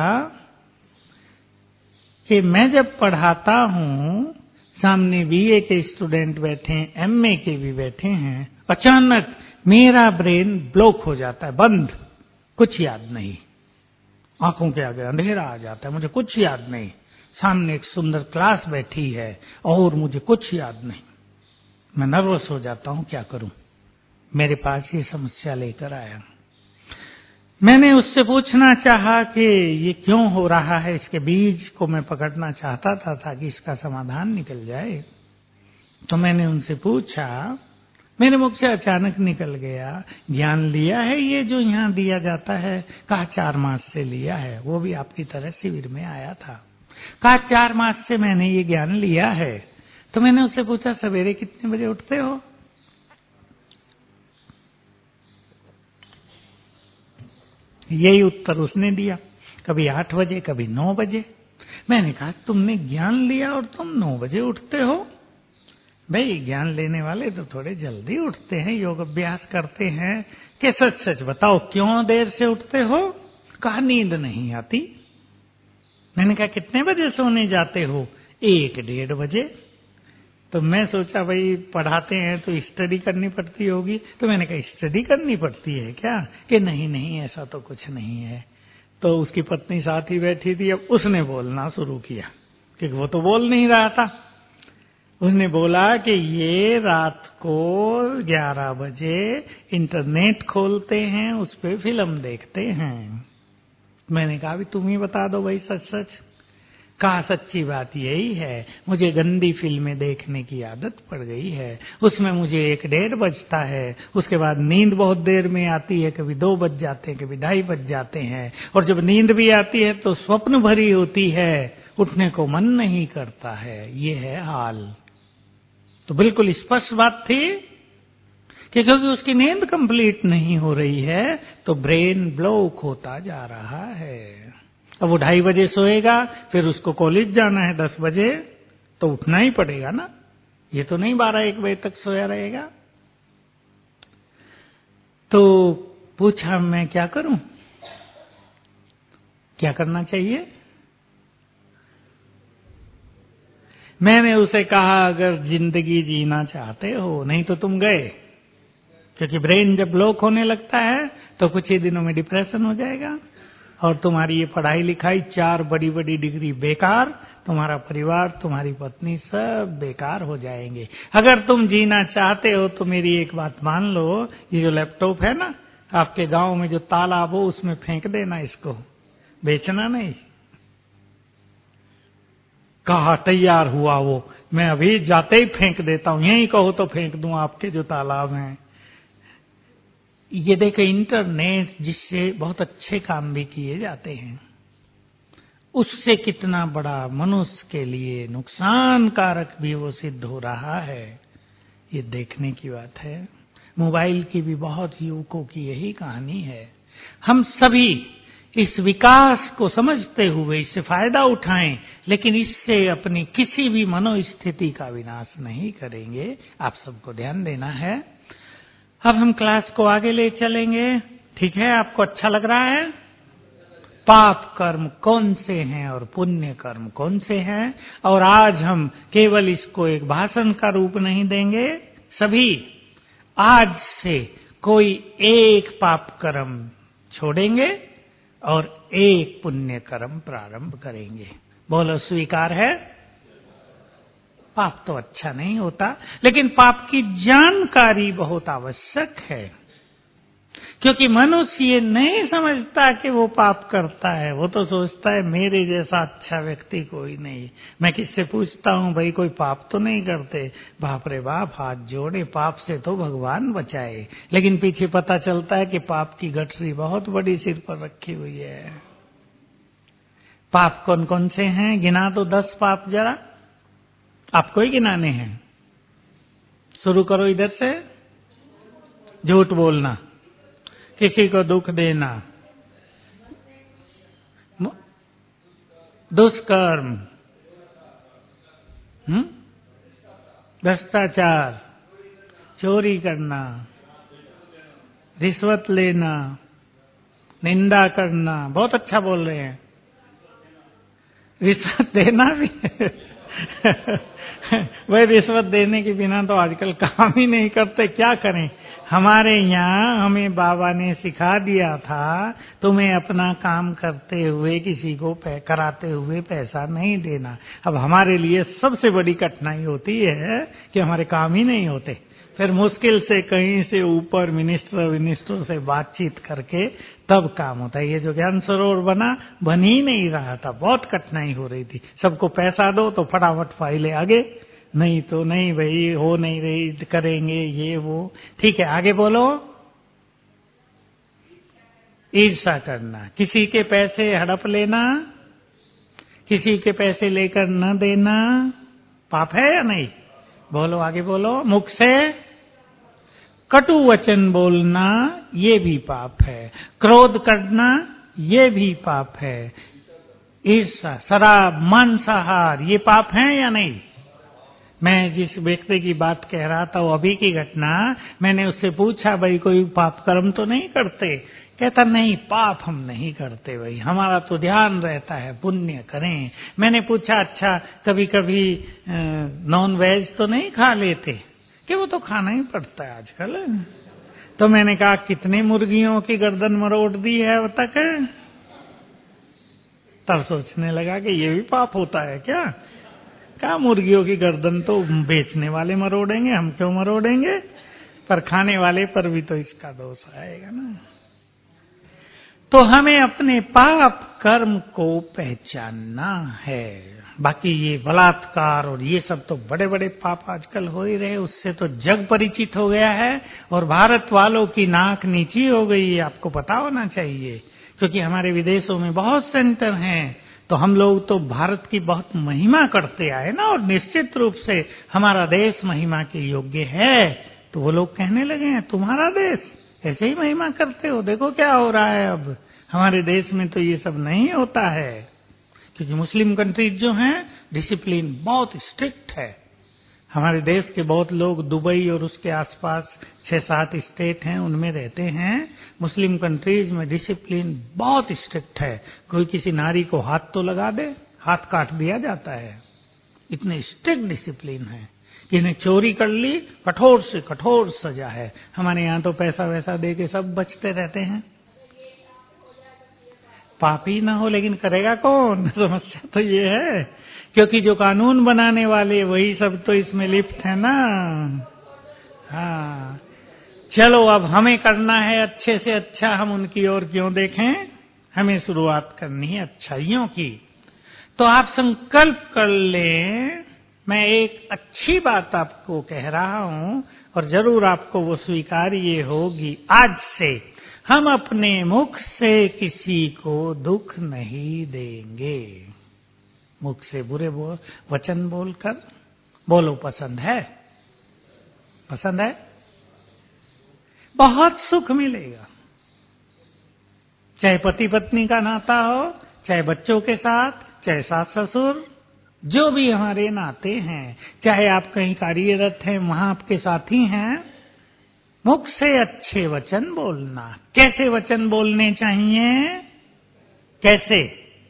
कि मैं जब पढ़ाता हूं, सामने बीए के स्टूडेंट बैठे हैं, एमए के भी बैठे हैं, अचानक मेरा ब्रेन ब्लॉक हो जाता है, बंद, कुछ याद नहीं, आंखों के आगे अंधेरा आ जाता है, मुझे कुछ याद नहीं। सामने एक सुंदर क्लास बैठी है और मुझे कुछ याद नहीं। मैं नर्वस हो जाता हूं, क्या करूं? मेरे पास ये समस्या लेकर आया। मैंने उससे पूछना चाहा कि ये क्यों हो रहा है, इसके बीज को मैं पकड़ना चाहता था ताकि इसका समाधान निकल जाए। तो मैंने उनसे पूछा, मेरे मुख से अचानक निकल गया, ज्ञान लिया है ये जो यहाँ दिया जाता है? कहा 4 मास से लिया है, वो भी आपकी तरह शिविर में आया था। कहा 4 मास से मैंने ये ज्ञान लिया है। तो मैंने उससे पूछा सवेरे कितने बजे उठते हो? यही उत्तर उसने दिया, कभी 8 बजे, कभी 9 बजे। मैंने कहा तुमने ज्ञान लिया और तुम 9 बजे उठते हो? भाई ज्ञान लेने वाले तो थोड़े जल्दी उठते हैं, योग अभ्यास करते हैं। कि सच सच बताओ क्यों देर से उठते हो? कहा नींद नहीं आती। मैंने कहा कितने बजे सोने जाते हो? 1-1:30 बजे। तो मैं सोचा भाई पढ़ाते हैं तो स्टडी करनी पड़ती होगी। तो मैंने कहा स्टडी करनी पड़ती है क्या? कि नहीं नहीं ऐसा तो कुछ नहीं है। तो उसकी पत्नी साथ ही बैठी थी, अब उसने बोलना शुरू किया, क्योंकि वो तो बोल नहीं रहा था। उसने बोला कि ये रात को 11 बजे इंटरनेट खोलते हैं, उस पे फिल्म देखते हैं। मैंने कहा भी तुम ही बता दो भाई सच सच। कहा सच्ची बात यही है, मुझे गंदी फिल्में देखने की आदत पड़ गई है। उसमें मुझे 1-1:30 बजता है, उसके बाद नींद बहुत देर में आती है, कभी 2 बज जाते हैं, कभी 2:30 बज जाते हैं। और जब नींद भी आती है तो स्वप्न भरी होती है, उठने को मन नहीं करता है। ये है हाल। तो बिल्कुल स्पष्ट बात थी कि क्योंकि उसकी नींद कंप्लीट नहीं हो रही है, तो ब्रेन ब्लॉक होता जा रहा है। अब वो 2:30 बजे सोएगा, फिर उसको कॉलेज जाना है 10 बजे, तो उठना ही पड़ेगा ना। ये तो नहीं 12-1 बजे तक सोया रहेगा। तो पूछा मैं क्या करूं, क्या करना चाहिए? मैंने उसे कहा अगर जिंदगी जीना चाहते हो, नहीं तो तुम गए, क्योंकि ब्रेन जब ब्लॉक होने लगता है तो कुछ ही दिनों में डिप्रेशन हो जाएगा और तुम्हारी ये पढ़ाई लिखाई 4 बड़ी बड़ी डिग्री बेकार, तुम्हारा परिवार, तुम्हारी पत्नी सब बेकार हो जाएंगे। अगर तुम जीना चाहते हो तो मेरी एक बात मान लो, ये जो लैपटॉप है ना, आपके गांव में जो तालाब हो उसमें फेंक देना, इसको बेचना नहीं। कहा तैयार हुआ वो, मैं अभी जाते ही फेंक देता हूं, यही कहो तो फेंक दूं आपके जो तालाब हैं। ये देखो इंटरनेट जिससे बहुत अच्छे काम भी किए जाते हैं, उससे कितना बड़ा मनुष्य के लिए नुकसानकारक भी वो सिद्ध हो रहा है, ये देखने की बात है। मोबाइल की भी बहुत युवकों की यही कहानी है। हम सभी इस विकास को समझते हुए इससे फायदा उठाएं, लेकिन इससे अपनी किसी भी मनोस्थिति का विनाश नहीं करेंगे। आप सबको ध्यान देना है। अब हम क्लास को आगे ले चलेंगे, ठीक है? आपको अच्छा लग रहा है? पाप कर्म कौन से हैं और पुण्य कर्म कौन से हैं? और आज हम केवल इसको एक भाषण का रूप नहीं देंगे, सभी आज से कोई एक पाप कर्म छोड़ेंगे और एक पुण्य कर्म प्रारंभ करेंगे। बोलो, स्वीकार है? पाप तो अच्छा नहीं होता, लेकिन पाप की जानकारी बहुत आवश्यक है, क्योंकि मनुष्य ये नहीं समझता कि वो पाप करता है। वो तो सोचता है मेरे जैसा अच्छा व्यक्ति कोई नहीं। मैं किससे पूछता हूँ, भाई कोई पाप तो नहीं करते? बाप रे बाप, हाथ जोड़े, पाप से तो भगवान बचाए। लेकिन पीछे पता चलता है कि पाप की गठरी बहुत बड़ी सिर पर रखी हुई है। पाप कौन कौन से हैं? गिना तो 10 पाप जरा, आपको ही गिनाने हैं। शुरू करो इधर से। झूठ बोलना, किसी को दुख देना, दुष्कर्म, भ्रष्टाचार, चोरी करना, रिश्वत लेना, निंदा करना। बहुत अच्छा बोल रहे हैं। रिश्वत देना भी वह रिश्वत देने के बिना तो आजकल काम ही नहीं करते। क्या करें? हमारे यहाँ हमें बाबा ने सिखा दिया था, तुम्हें अपना काम करते हुए किसी को कराते हुए पैसा नहीं देना। अब हमारे लिए सबसे बड़ी कठिनाई होती है कि हमारे काम ही नहीं होते। फिर मुश्किल से कहीं से ऊपर मिनिस्टर से बातचीत करके तब काम होता है। ये जो ज्ञान सरोवर बन ही नहीं रहा था, बहुत कठिनाई हो रही थी। सबको पैसा दो तो फटाफट फाइलें आगे, नहीं तो नहीं भाई, हो नहीं रही, करेंगे ये वो। ठीक है, आगे बोलो। ईर्ष्या करना, किसी के पैसे हड़प लेना, किसी के पैसे लेकर न देना, पाप है या नहीं? बोलो, आगे बोलो। मुख से कटु वचन बोलना, ये भी पाप है। क्रोध करना, ये भी पाप है। ईर्ष्या, शराब, मांसाहार, ये पाप है या नहीं? मैं जिस व्यक्ति की बात कह रहा था वो अभी की घटना, मैंने उससे पूछा, भाई कोई पाप कर्म तो नहीं करते? कहता नहीं, पाप हम नहीं करते भाई, हमारा तो ध्यान रहता है पुण्य करें। मैंने पूछा, अच्छा कभी कभी नॉन वेज तो नहीं खा लेते? कि वो तो खाना ही पड़ता है आजकल। तो मैंने कहा, कितने मुर्गियों की गर्दन मरोड़ दी है अब तक? तब सोचने लगा कि ये भी पाप होता है क्या? कहा, मुर्गियों की गर्दन तो बेचने वाले मरोड़ेंगे, हम क्यों मरोड़ेंगे? पर खाने वाले पर भी तो इसका दोष आएगा ना। तो हमें अपने पाप कर्म को पहचानना है। बाकी ये बलात्कार और ये सब तो बड़े बड़े पाप आजकल हो ही रहे, उससे तो जग परिचित हो गया है और भारत वालों की नाक नीची हो गई है। आपको पता होना चाहिए, क्योंकि हमारे विदेशों में बहुत सेंटर हैं, तो हम लोग तो भारत की बहुत महिमा करते आए ना, और निश्चित रूप से हमारा देश महिमा के योग्य है। तो वो लोग कहने लगे हैं, तुम्हारा देश ऐसे ही महिमा करते हो, देखो क्या हो रहा है अब। हमारे देश में तो ये सब नहीं होता है, क्योंकि मुस्लिम कंट्रीज जो हैं डिसिप्लिन बहुत स्ट्रिक्ट है। हमारे देश के बहुत लोग दुबई और उसके आसपास 6-7 स्टेट हैं, उनमें रहते हैं। मुस्लिम कंट्रीज में डिसिप्लिन बहुत स्ट्रिक्ट है। कोई किसी नारी को हाथ तो लगा दे, हाथ काट दिया जाता है। इतने स्ट्रिक्ट डिसिप्लिन है। इन्हें चोरी कर ली, कठोर से कठोर सजा है। हमारे यहाँ तो पैसा वैसा दे के सब बचते रहते हैं। पाप ही ना हो, लेकिन करेगा कौन? समस्या तो ये है, क्योंकि जो कानून बनाने वाले वही सब तो इसमें लिप्त है ना। हाँ, चलो अब हमें करना है अच्छे से अच्छा, हम उनकी ओर क्यों देखें? हमें शुरुआत करनी है अच्छाइयों की। तो आप संकल्प कर लें, मैं एक अच्छी बात आपको कह रहा हूं और जरूर आपको वो स्वीकार्य होगी। आज से हम अपने मुख से किसी को दुख नहीं देंगे। मुख से बुरे वचन बोलकर बोलो, पसंद है? पसंद है? बहुत सुख मिलेगा। चाहे पति पत्नी का नाता हो, चाहे बच्चों के साथ, चाहे सास ससुर, जो भी हमारे नाते हैं, चाहे आप कहीं कार्यरत हैं, वहां आपके साथी हैं, मुख से अच्छे वचन बोलना। कैसे वचन बोलने चाहिए? कैसे?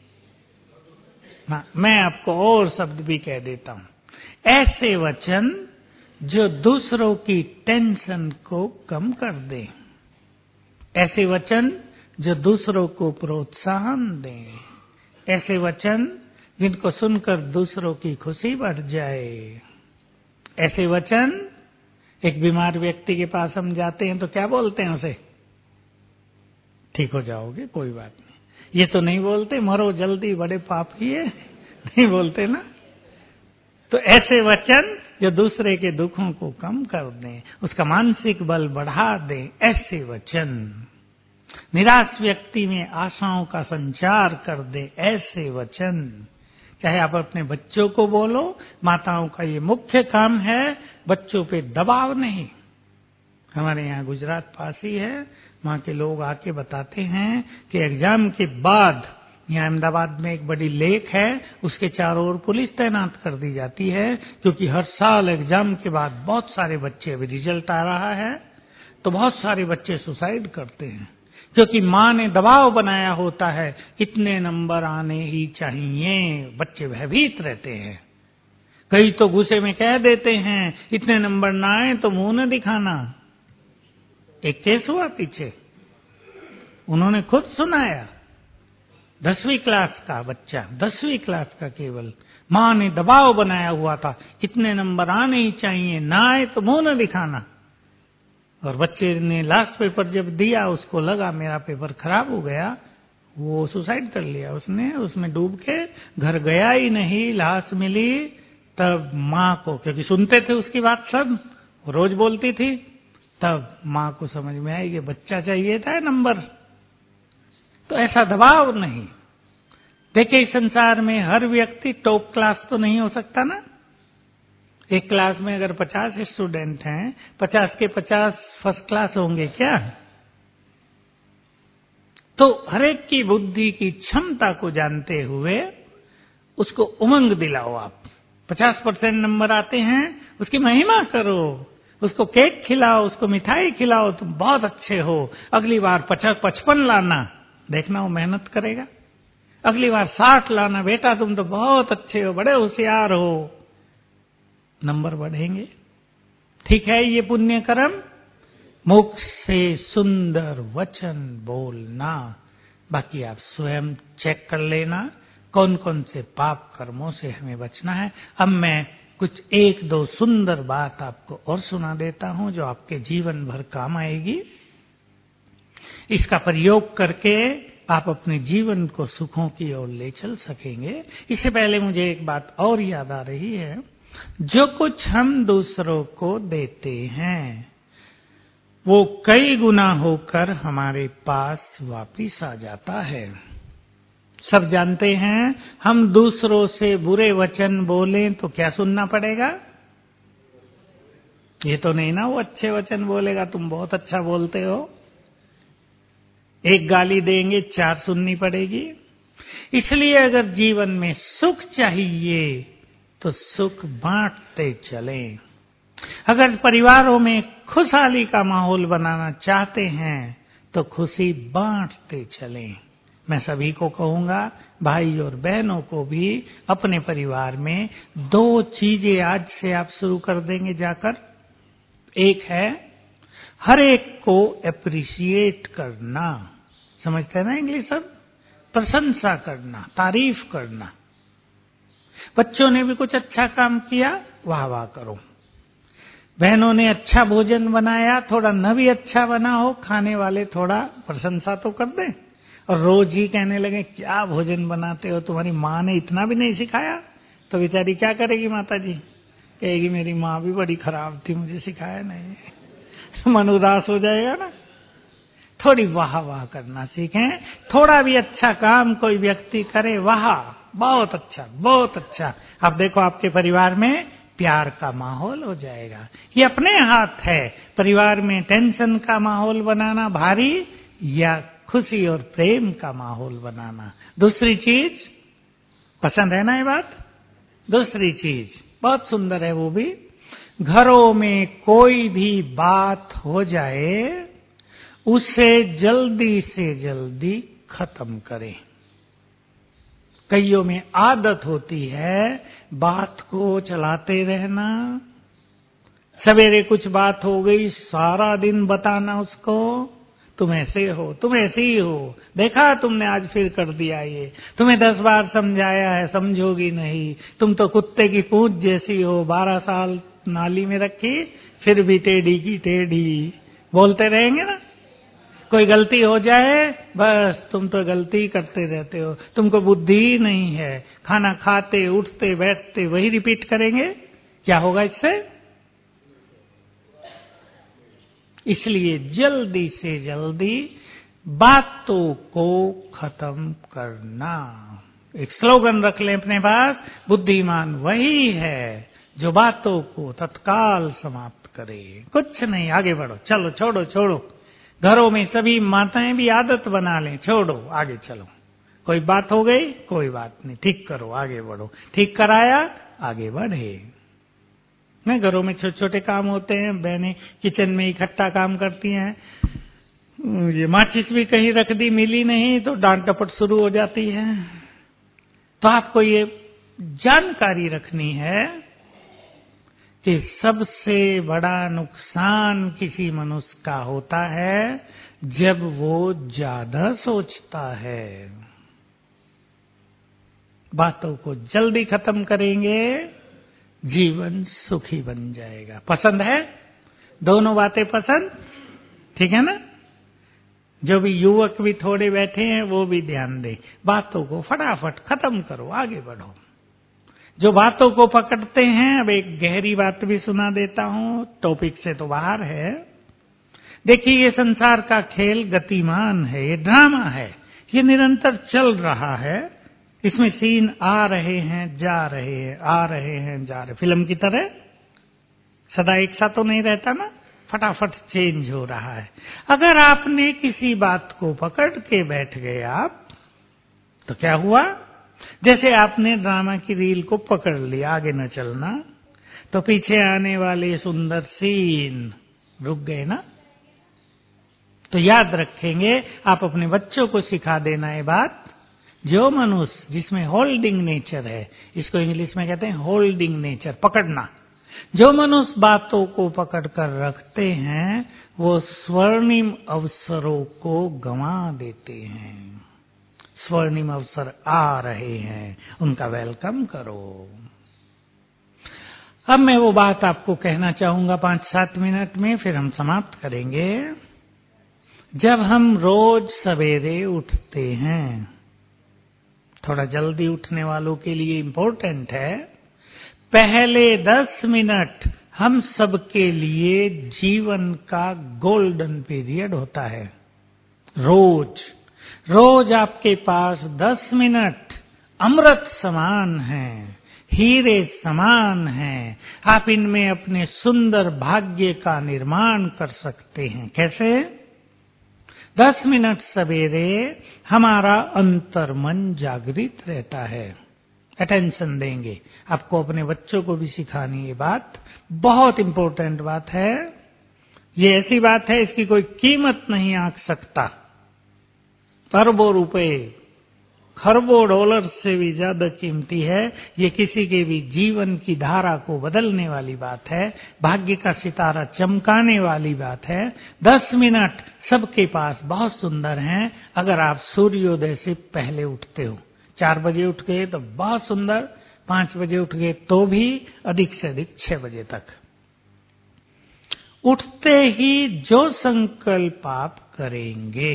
मैं आपको और शब्द भी कह देता हूं। ऐसे वचन जो दूसरों की टेंशन को कम कर दें, ऐसे वचन जो दूसरों को प्रोत्साहन दें, ऐसे वचन जिनको सुनकर दूसरों की खुशी बढ़ जाए। ऐसे वचन, एक बीमार व्यक्ति के पास हम जाते हैं तो क्या बोलते हैं उसे? ठीक हो जाओगे, कोई बात नहीं। ये तो नहीं बोलते मरो जल्दी बड़े पाप किए, नहीं बोलते ना। तो ऐसे वचन जो दूसरे के दुखों को कम कर दें, उसका मानसिक बल बढ़ा दें, ऐसे वचन। निराश व्यक्ति में आशाओं का संचार कर दे, ऐसे वचन। चाहे आप अपने बच्चों को बोलो, माताओं का ये मुख्य काम है, बच्चों पे दबाव नहीं। हमारे यहाँ गुजरात पास ही है, वहाँ के लोग आके बताते हैं कि एग्जाम के बाद यहाँ अहमदाबाद में एक बड़ी लेक है, उसके चारों ओर पुलिस तैनात कर दी जाती है, क्योंकि हर साल एग्जाम के बाद बहुत सारे बच्चे, अभी रिजल्ट आ रहा है तो बहुत सारे बच्चे सुसाइड करते हैं, क्योंकि माँ ने दबाव बनाया होता है, इतने नंबर आने ही चाहिए। बच्चे भयभीत रहते हैं। कई तो गुस्से में कह देते हैं, इतने नंबर ना आए तो मुंह न दिखाना। एक केस हुआ पीछे, उन्होंने खुद सुनाया। 10वीं क्लास का बच्चा, 10वीं क्लास का केवल, माँ ने दबाव बनाया हुआ था, इतने नंबर आने ही चाहिए, ना आए तो मुंह न दिखाना। और बच्चे ने लास्ट पेपर जब दिया, उसको लगा मेरा पेपर खराब हो गया, वो सुसाइड कर लिया उसने। उसमें डूब के घर गया ही नहीं, लाश मिली तब माँ को, क्योंकि सुनते थे उसकी बात सब, रोज बोलती थी, तब माँ को समझ में आई कि बच्चा चाहिए था नंबर। तो ऐसा दबाव नहीं। देखिए, इस संसार में हर व्यक्ति टॉप क्लास तो नहीं हो सकता ना। एक क्लास में अगर 50 स्टूडेंट हैं, 50 के 50 फर्स्ट क्लास होंगे क्या? तो हर एक की बुद्धि की क्षमता को जानते हुए उसको उमंग दिलाओ। आप 50% नंबर आते हैं, उसकी महिमा करो, उसको केक खिलाओ, उसको मिठाई खिलाओ, तुम बहुत अच्छे हो, अगली बार 55 लाना, देखना वो मेहनत करेगा। अगली बार 60 लाना, बेटा तुम तो बहुत अच्छे हो, बड़े होशियार हो, नंबर बढ़ेंगे। ठीक है, ये पुण्य कर्म, मुख से सुंदर वचन बोलना। बाकी आप स्वयं चेक कर लेना कौन कौन से पाप कर्मों से हमें बचना है। अब मैं कुछ एक दो सुंदर बात आपको और सुना देता हूं जो आपके जीवन भर काम आएगी। इसका प्रयोग करके आप अपने जीवन को सुखों की ओर ले चल सकेंगे। इससे पहले मुझे एक बात और याद आ रही है, जो कुछ हम दूसरों को देते हैं वो कई गुना होकर हमारे पास वापिस आ जाता है। सब जानते हैं, हम दूसरों से बुरे वचन बोलें तो क्या सुनना पड़ेगा? ये तो नहीं ना वो अच्छे वचन बोलेगा, तुम बहुत अच्छा बोलते हो। एक गाली देंगे 4 सुननी पड़ेगी। इसलिए अगर जीवन में सुख चाहिए तो सुख बांटते चलें। अगर परिवारों में खुशहाली का माहौल बनाना चाहते हैं तो खुशी बांटते चलें। मैं सभी को कहूंगा, भाई और बहनों को भी, अपने परिवार में 2 चीजें आज से आप शुरू कर देंगे जाकर। एक है हर एक को एप्रिशिएट करना, समझते हैं ना इंग्लिश सब, प्रशंसा करना, तारीफ करना। बच्चों ने भी कुछ अच्छा काम किया, वाह वाह करो। बहनों ने अच्छा भोजन बनाया, थोड़ा न भी अच्छा बना हो, खाने वाले थोड़ा प्रशंसा तो कर दें। और रोज ही कहने लगे क्या भोजन बनाते हो, तुम्हारी माँ ने इतना भी नहीं सिखाया, तो बेचारी क्या करेगी माता जी? कहेगी मेरी माँ भी बड़ी खराब थी, मुझे सिखाया नहीं। मन उदास हो जाएगा ना। थोड़ी वाह वाह करना सीखें। थोड़ा भी अच्छा काम कोई व्यक्ति करे, वाह बहुत अच्छा बहुत अच्छा। अब देखो आपके परिवार में प्यार का माहौल हो जाएगा। ये अपने हाथ है परिवार में टेंशन का माहौल बनाना भारी या खुशी और प्रेम का माहौल बनाना। दूसरी चीज, पसंद है ना ये बात? दूसरी चीज बहुत सुंदर है वो भी, घरों में कोई भी बात हो जाए उसे जल्दी से जल्दी खत्म करें। कईयों में आदत होती है बात को चलाते रहना। सवेरे कुछ बात हो गई, सारा दिन बताना उसको, तुम ऐसे हो, तुम ऐसे ही हो, देखा तुमने आज फिर कर दिया ये, तुम्हें 10 बार समझाया है समझोगी नहीं, तुम तो कुत्ते की पूंछ जैसी हो, 12 साल नाली में रखी फिर भी टेढ़ी की टेढ़ी। बोलते रहेंगे ना। कोई गलती हो जाए बस तुम तो गलती करते रहते हो, तुमको बुद्धि ही नहीं है। खाना खाते उठते बैठते वही रिपीट करेंगे। क्या होगा इससे? इसलिए जल्दी से जल्दी बातों को खत्म करना। एक स्लोगन रख लें अपने पास, बुद्धिमान वही है जो बातों को तत्काल समाप्त करे। कुछ नहीं, आगे बढ़ो, चलो छोड़ो छोड़ो। घरों में सभी माताएं भी आदत बना लें, छोड़ो आगे चलो। कोई बात हो गई, कोई बात नहीं, ठीक करो आगे बढ़ो। ठीक कराया, आगे बढ़े। न घरों में छोटे छोटे काम होते हैं, बहनें किचन में इकट्ठा काम करती हैं, ये माचिस भी कहीं रख दी मिली नहीं तो डांट डपट शुरू हो जाती है। तो आपको ये जानकारी रखनी है कि सबसे बड़ा नुकसान किसी मनुष्य का होता है जब वो ज्यादा सोचता है। बातों को जल्दी खत्म करेंगे, जीवन सुखी बन जाएगा। पसंद है? दोनों बातें पसंद? ठीक है ना। जो भी युवक भी थोड़े बैठे हैं वो भी ध्यान दें, बातों को फटाफट खत्म करो, आगे बढ़ो। जो बातों को पकड़ते हैं, अब एक गहरी बात भी सुना देता हूं, टॉपिक से तो बाहर है। देखिए ये संसार का खेल गतिमान है, ये ड्रामा है, ये निरंतर चल रहा है। इसमें सीन आ रहे हैं जा रहे हैं, आ रहे हैं जा रहे, फिल्म की तरह सदा एक सा तो नहीं रहता ना, फटाफट चेंज हो रहा है। अगर आपने किसी बात को पकड़ के बैठ गए आप, तो क्या हुआ? जैसे आपने ड्रामा की रील को पकड़ लिया, आगे न चलना, तो पीछे आने वाले सुंदर सीन रुक गए ना। तो याद रखेंगे, आप अपने बच्चों को सिखा देना ये बात, जो मनुष्य जिसमें होल्डिंग नेचर है, इसको इंग्लिश में कहते हैं होल्डिंग नेचर, पकड़ना। जो मनुष्य बातों को पकड़ कर रखते हैं वो स्वर्णिम अवसरों को गंवा देते हैं। स्वर्णिम अवसर आ रहे हैं, उनका वेलकम करो। अब मैं वो बात आपको कहना चाहूंगा 5-7 मिनट में, फिर हम समाप्त करेंगे। जब हम रोज सवेरे उठते हैं, थोड़ा जल्दी उठने वालों के लिए इम्पोर्टेंट है, पहले 10 मिनट हम सबके लिए जीवन का गोल्डन पीरियड होता है। रोज रोज आपके पास 10 मिनट अमृत समान हैं, हीरे समान हैं। आप इनमें अपने सुंदर भाग्य का निर्माण कर सकते हैं। कैसे? 10 मिनट सवेरे हमारा अंतर्मन जागृत रहता है, अटेंशन देंगे। आपको अपने बच्चों को भी सिखानी ये बात, बहुत इंपॉर्टेंट बात है। ये ऐसी बात है इसकी कोई कीमत नहीं आंक सकता। अरबों रुपए, खरबों डॉलर से भी ज्यादा कीमती है। ये किसी के भी जीवन की धारा को बदलने वाली बात है, भाग्य का सितारा चमकाने वाली बात है। 10 मिनट सबके पास बहुत सुंदर हैं अगर आप सूर्योदय से पहले उठते हो। 4 बजे उठ गए तो बहुत सुंदर, 5 बजे उठ गए तो भी, अधिक से अधिक 6 बजे तक। उठते ही जो संकल्प आप करेंगे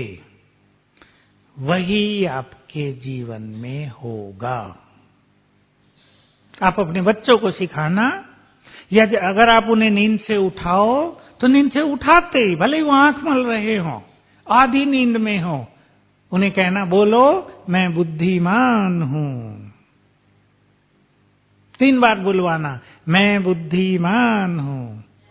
वही आपके जीवन में होगा। आप अपने बच्चों को सिखाना या अगर आप उन्हें नींद से उठाओ तो नींद से उठाते ही, भले ही वो आंख मल रहे हों, आधी नींद में हो, उन्हें कहना, बोलो मैं बुद्धिमान हूं। 3 बार बुलवाना, मैं बुद्धिमान हूं,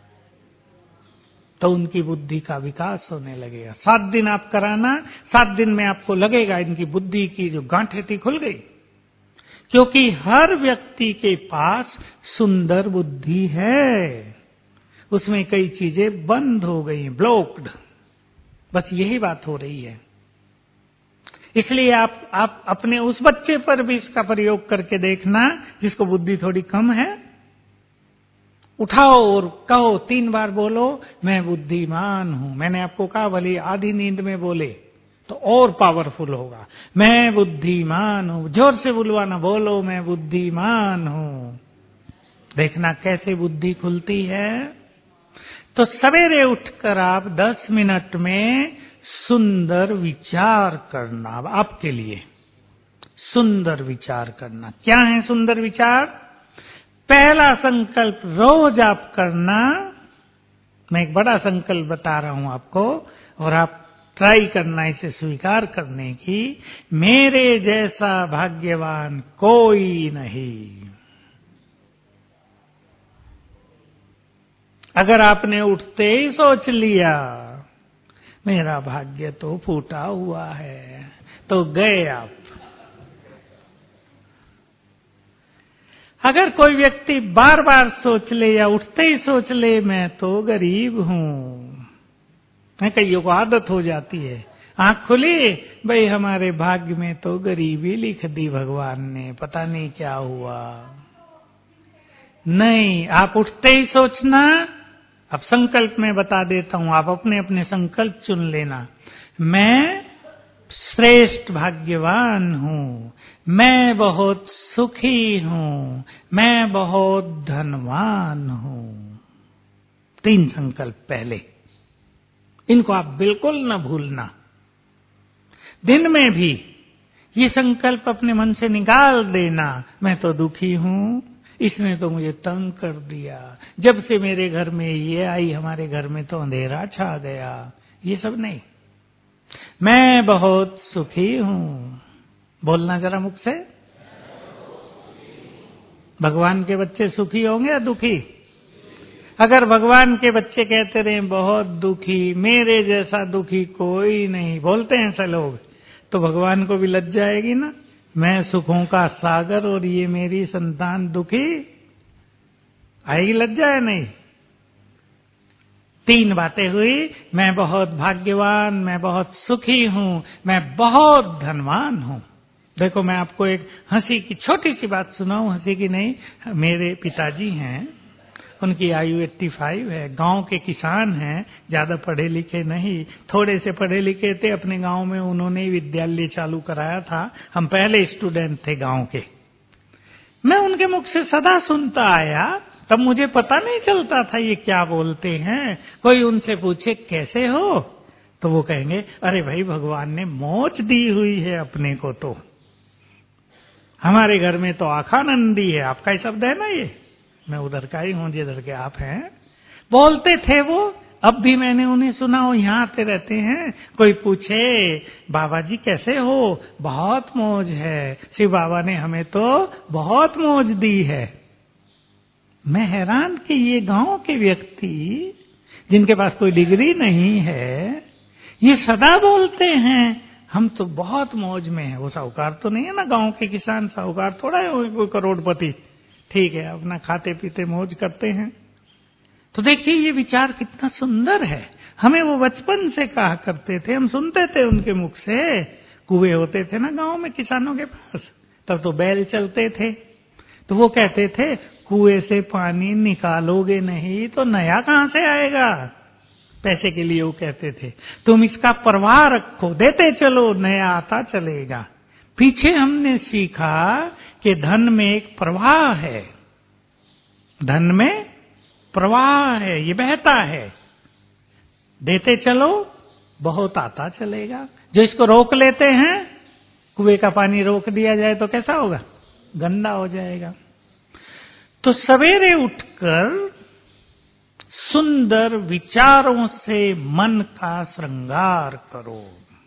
तो उनकी बुद्धि का विकास होने लगेगा। 7 दिन आप कराना, 7 दिन में आपको लगेगा इनकी बुद्धि की जो गांठें थी खुल गई। क्योंकि हर व्यक्ति के पास सुंदर बुद्धि है, उसमें कई चीजें बंद हो गई, ब्लॉक्ड। बस यही बात हो रही है। इसलिए आप अपने उस बच्चे पर भी इसका प्रयोग करके देखना जिसको बुद्धि थोड़ी कम है। उठाओ और कहो, 3 बार बोलो, मैं बुद्धिमान हूं। मैंने आपको कहा भले आधी नींद में बोले तो और पावरफुल होगा। मैं बुद्धिमान हूं, जोर से बुलवाना, बोलो मैं बुद्धिमान हूं। देखना कैसे बुद्धि खुलती है। तो सवेरे उठकर आप 10 मिनट में सुंदर विचार करना। आपके लिए सुंदर विचार करना। क्या है सुंदर विचार? पहला संकल्प रोज आप करना। मैं एक बड़ा संकल्प बता रहा हूं आपको, और आप ट्राई करना इसे स्वीकार करने की। मेरे जैसा भाग्यवान कोई नहीं। अगर आपने उठते ही सोच लिया मेरा भाग्य तो फूटा हुआ है, तो गए आप। अगर कोई व्यक्ति बार बार सोच ले या उठते ही सोच ले मैं तो गरीब हूं, कईयों को आदत हो जाती है, आंख खुली, भाई हमारे भाग्य में तो गरीबी लिख दी भगवान ने, पता नहीं क्या हुआ। नहीं, आप उठते ही सोचना। अब संकल्प में बता देता हूं, आप अपने अपने संकल्प चुन लेना। मैं श्रेष्ठ भाग्यवान हूं, मैं बहुत सुखी हूं, मैं बहुत धनवान हूं। 3 संकल्प पहले, इनको आप बिल्कुल न भूलना। दिन में भी ये संकल्प अपने मन से निकाल देना। मैं तो दुखी हूं, इसने तो मुझे तंग कर दिया, जब से मेरे घर में ये आई हमारे घर में तो अंधेरा छा गया। ये सब नहीं, मैं बहुत सुखी हूं। बोलना जरा मुख से। भगवान के बच्चे सुखी होंगे या दुखी? अगर भगवान के बच्चे कहते रहे बहुत दुखी, मेरे जैसा दुखी कोई नहीं, बोलते हैं ऐसे लोग, तो भगवान को भी लज्जा आएगी ना। मैं सुखों का सागर और ये मेरी संतान दुखी, आएगी लज्जा है? नहीं। 3 बातें हुई, मैं बहुत भाग्यवान, मैं बहुत सुखी हूं, मैं बहुत धनवान हूं। देखो मैं आपको एक हंसी की छोटी सी बात सुनाऊं, हंसी की नहीं। मेरे पिताजी हैं, उनकी आयु 85 है, गांव के किसान हैं, ज्यादा पढ़े लिखे नहीं, थोड़े से पढ़े लिखे थे। अपने गांव में उन्होंने विद्यालय चालू कराया था, हम पहले स्टूडेंट थे गांव के। मैं उनके मुख से सदा सुनता आया, तब मुझे पता नहीं चलता था ये क्या बोलते हैं। कोई उनसे पूछे कैसे हो, तो वो कहेंगे अरे भाई भगवान ने मोच दी हुई है अपने को, तो हमारे घर में तो आखानंदी है। आपका ही शब्द है ना ये, मैं उधर का ही हूं जिधर के आप हैं। बोलते थे वो, अब भी मैंने उन्हें सुना, वो यहाँ आते रहते हैं। कोई पूछे बाबा जी कैसे हो, बहुत मौज है, शिव बाबा ने हमें तो बहुत मौज दी है। मैं हैरान कि ये गांव के व्यक्ति जिनके पास कोई डिग्री नहीं है, ये सदा बोलते हैं हम तो बहुत मौज में हैं। वो साहूकार तो नहीं है ना, गांव के किसान साहूकार थोड़ा है कोई करोड़पति, ठीक है, अपना खाते पीते मौज करते हैं। तो देखिए ये विचार कितना सुंदर है। हमें वो बचपन से कहा करते थे, हम सुनते थे उनके मुख से। कुएं होते थे ना गांव में किसानों के पास, तब तो बैल चलते थे, तो वो कहते थे कुएं से पानी निकालोगे नहीं तो नया कहां से आएगा। पैसे के लिए वो कहते थे, तुम इसका परवाह रखो, देते चलो, नया आता चलेगा। पीछे हमने सीखा कि धन में एक प्रवाह है, धन में प्रवाह है, ये बहता है, देते चलो बहुत आता चलेगा। जो इसको रोक लेते हैं, कुएं का पानी रोक दिया जाए तो कैसा होगा, गंदा हो जाएगा। तो सवेरे उठकर सुंदर विचारों से मन का श्रृंगार करो।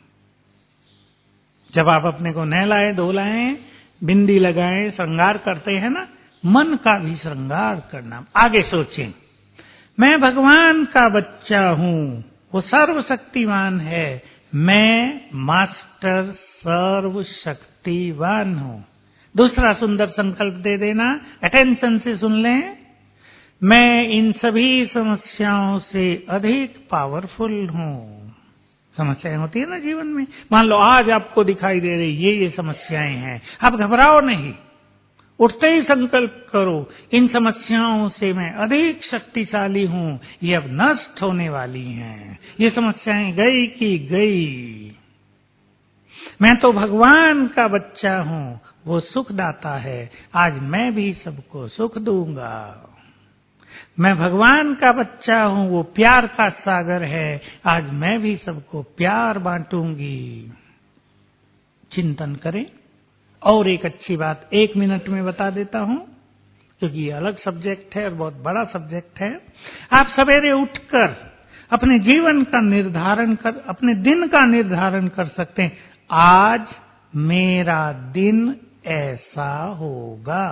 जब आप अपने को नहलाए धोलाएं, बिंदी लगाएं, श्रृंगार करते हैं ना, मन का भी श्रृंगार करना। आगे सोचें, मैं भगवान का बच्चा हूं, वो सर्वशक्तिमान है, मैं मास्टर सर्वशक्तिवान हूं। दूसरा सुंदर संकल्प दे देना, अटेंशन से सुन लें, मैं इन सभी समस्याओं से अधिक पावरफुल हूं। समस्याएं होती है ना जीवन में, मान लो आज आपको दिखाई दे रही ये समस्याएं हैं, आप घबराओ नहीं, उठते ही संकल्प करो, इन समस्याओं से मैं अधिक शक्तिशाली हूं, ये अब नष्ट होने वाली हैं, ये समस्याएं गई की गई। मैं तो भगवान का बच्चा हूं, वो सुखदाता है, आज मैं भी सबको सुख दूंगा। मैं भगवान का बच्चा हूं, वो प्यार का सागर है, आज मैं भी सबको प्यार बांटूंगी। चिंतन करें। और एक अच्छी बात 1 मिनट में बता देता हूं, क्योंकि ये अलग सब्जेक्ट है और बहुत बड़ा सब्जेक्ट है। आप सवेरे उठकर अपने जीवन का निर्धारण कर, अपने दिन का निर्धारण कर सकते हैं, आज मेरा दिन ऐसा होगा।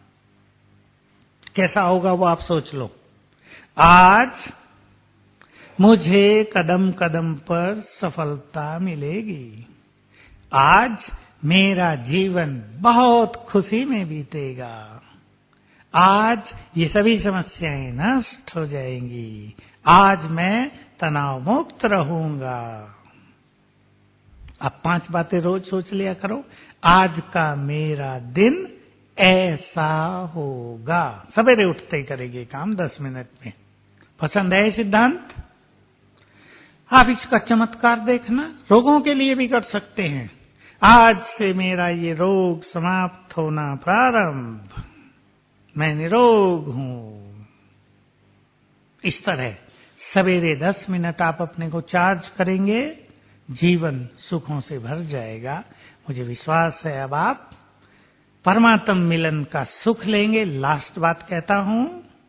कैसा होगा वो आप सोच लो। आज मुझे कदम कदम पर सफलता मिलेगी, आज मेरा जीवन बहुत खुशी में बीतेगा, आज ये सभी समस्याएं नष्ट हो जाएंगी, आज मैं तनाव मुक्त रहूंगा। अब 5 बातें रोज सोच लिया करो, आज का मेरा दिन ऐसा होगा। सवेरे उठते ही करेंगे काम 10 मिनट में। पसंद है सिद्धांत? आप इसका चमत्कार देखना, रोगों के लिए भी कर सकते हैं। आज से मेरा ये रोग समाप्त होना प्रारंभ, मैं निरोग हूं। इस तरह सवेरे 10 मिनट आप अपने को चार्ज करेंगे, जीवन सुखों से भर जाएगा। मुझे विश्वास है अब आप परमात्म मिलन का सुख लेंगे। लास्ट बात कहता हूं,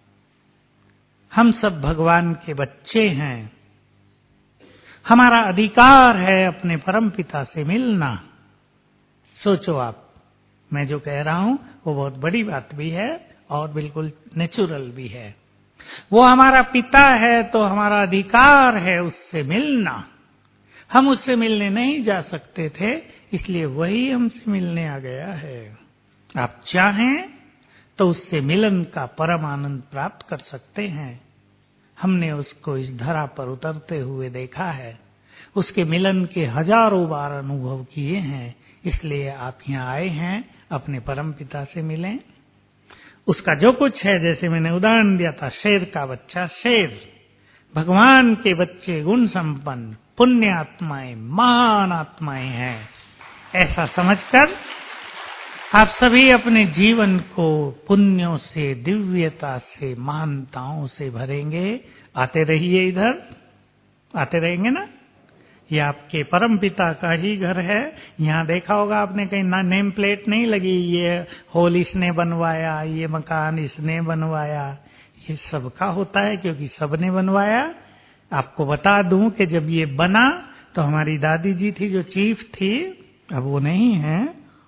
हम सब भगवान के बच्चे हैं, हमारा अधिकार है अपने परम पिता से मिलना। सोचो आप, मैं जो कह रहा हूं वो बहुत बड़ी बात भी है और बिल्कुल नेचुरल भी है। वो हमारा पिता है तो हमारा अधिकार है उससे मिलना। हम उससे मिलने नहीं जा सकते थे, इसलिए वही हमसे मिलने आ गया है। आप चाहें तो उससे मिलन का परम आनंद प्राप्त कर सकते हैं। हमने उसको इस धरा पर उतरते हुए देखा है, उसके मिलन के हजारों बार अनुभव किए हैं, इसलिए आप यहाँ आए हैं अपने परम पिता से मिलें। उसका जो कुछ है, जैसे मैंने उदाहरण दिया था, शेर का बच्चा शेर, भगवान के बच्चे गुण संपन्न पुण्य आत्माएं, महान आत्माएं हैं, ऐसा समझकर आप सभी अपने जीवन को पुण्यों से, दिव्यता से, महानताओं से भरेंगे। आते रहिए, इधर आते रहेंगे ना। ये आपके परम पिता का ही घर है। यहाँ देखा होगा आपने, कहीं ना नेम प्लेट नहीं लगी, ये हॉल इसने बनवाया, ये मकान इसने बनवाया। ये सबका होता है क्योंकि सबने बनवाया। आपको बता दूं कि जब ये बना तो हमारी दादी जी थी जो चीफ थी, अब वो नहीं है,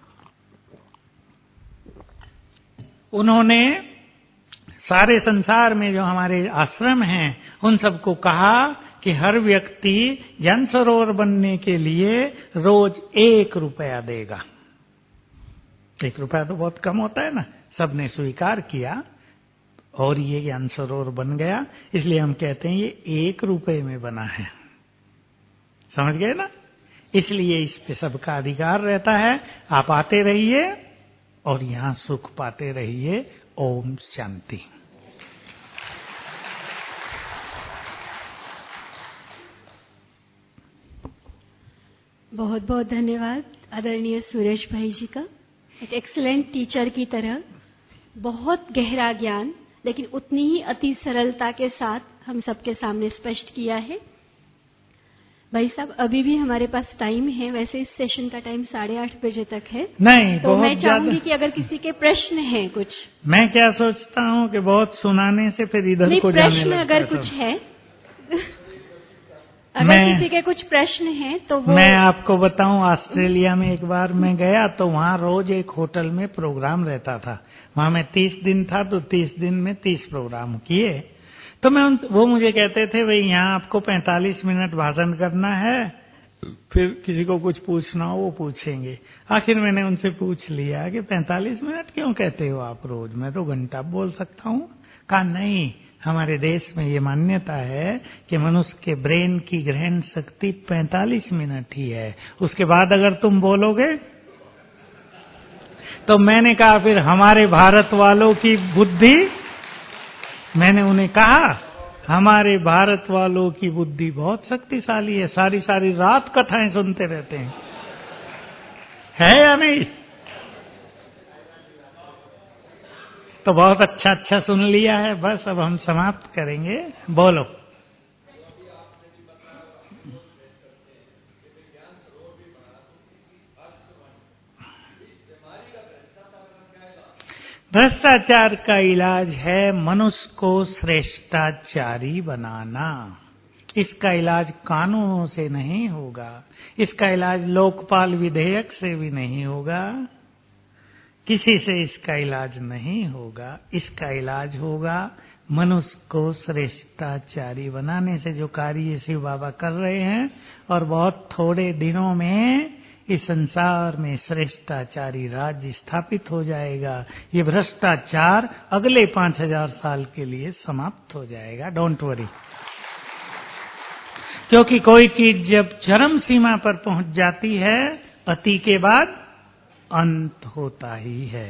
उन्होंने सारे संसार में जो हमारे आश्रम हैं उन सबको कहा कि हर व्यक्ति जन सरोवर बनने के लिए रोज 1 रुपया देगा। 1 रुपया तो बहुत कम होता है ना। सबने स्वीकार किया और ये ज्ञान सरोवर बन गया। इसलिए हम कहते हैं ये 1 रुपये में बना है। समझ गए ना। इसलिए इस पे सबका अधिकार रहता है। आप आते रहिए और यहां सुख पाते रहिए। ओम शांति। बहुत बहुत धन्यवाद आदरणीय सुरेश भाई जी का। एक एक्सीलेंट टीचर की तरह बहुत गहरा ज्ञान, लेकिन उतनी ही अति सरलता के साथ हम सबके सामने स्पष्ट किया है। भाई साहब, अभी भी हमारे पास टाइम है। वैसे इस सेशन का टाइम 8:30 बजे तक है। नहीं, तो मैं बहुत चाहूंगी ज्यादा। कि अगर किसी के प्रश्न हैं कुछ। मैं क्या सोचता हूँ कि बहुत सुनाने से फिर इधर नहीं, को जाने प्रश्न लगता अगर है कुछ सब। है अगर किसी के कुछ प्रश्न हैं तो वो। मैं आपको बताऊं, ऑस्ट्रेलिया में एक बार मैं गया तो वहाँ रोज एक होटल में प्रोग्राम रहता था। वहाँ मैं 30 दिन था, तो 30 दिन में 30 प्रोग्राम किए। तो वो मुझे कहते थे, भाई यहाँ आपको 45 मिनट भाषण करना है, फिर किसी को कुछ पूछना हो वो पूछेंगे। आखिर मैंने उनसे पूछ लिया कि 45 मिनट क्यों कहते हो आप रोज, मैं तो घंटा बोल सकता हूँ। कहा नहीं, हमारे देश में ये मान्यता है कि मनुष्य के ब्रेन की ग्रहण शक्ति 45 मिनट ही है, उसके बाद अगर तुम बोलोगे। तो मैंने कहा फिर हमारे भारत वालों की बुद्धि, मैंने उन्हें कहा हमारे भारत वालों की बुद्धि बहुत शक्तिशाली है, सारी सारी रात कथाएं सुनते रहते हैं, है या नहीं? तो बहुत अच्छा सुन लिया है। बस अब हम समाप्त करेंगे। बोलो। भ्रष्टाचार का इलाज है मनुष्य को श्रेष्ठाचारी बनाना। इसका इलाज कानूनों से नहीं होगा, इसका इलाज लोकपाल विधेयक से भी नहीं होगा, किसी से इसका इलाज नहीं होगा। इसका इलाज होगा मनुष्य को श्रेष्ठाचारी बनाने से, जो कार्य शिव बाबा कर रहे हैं। और बहुत थोड़े दिनों में इस संसार में श्रेष्ठाचारी राज्य स्थापित हो जाएगा। ये भ्रष्टाचार अगले 5000 साल के लिए समाप्त हो जाएगा। डोंट वरी, क्योंकि कोई चीज जब चरम सीमा पर पहुंच जाती है, अति के बाद अंत होता ही है।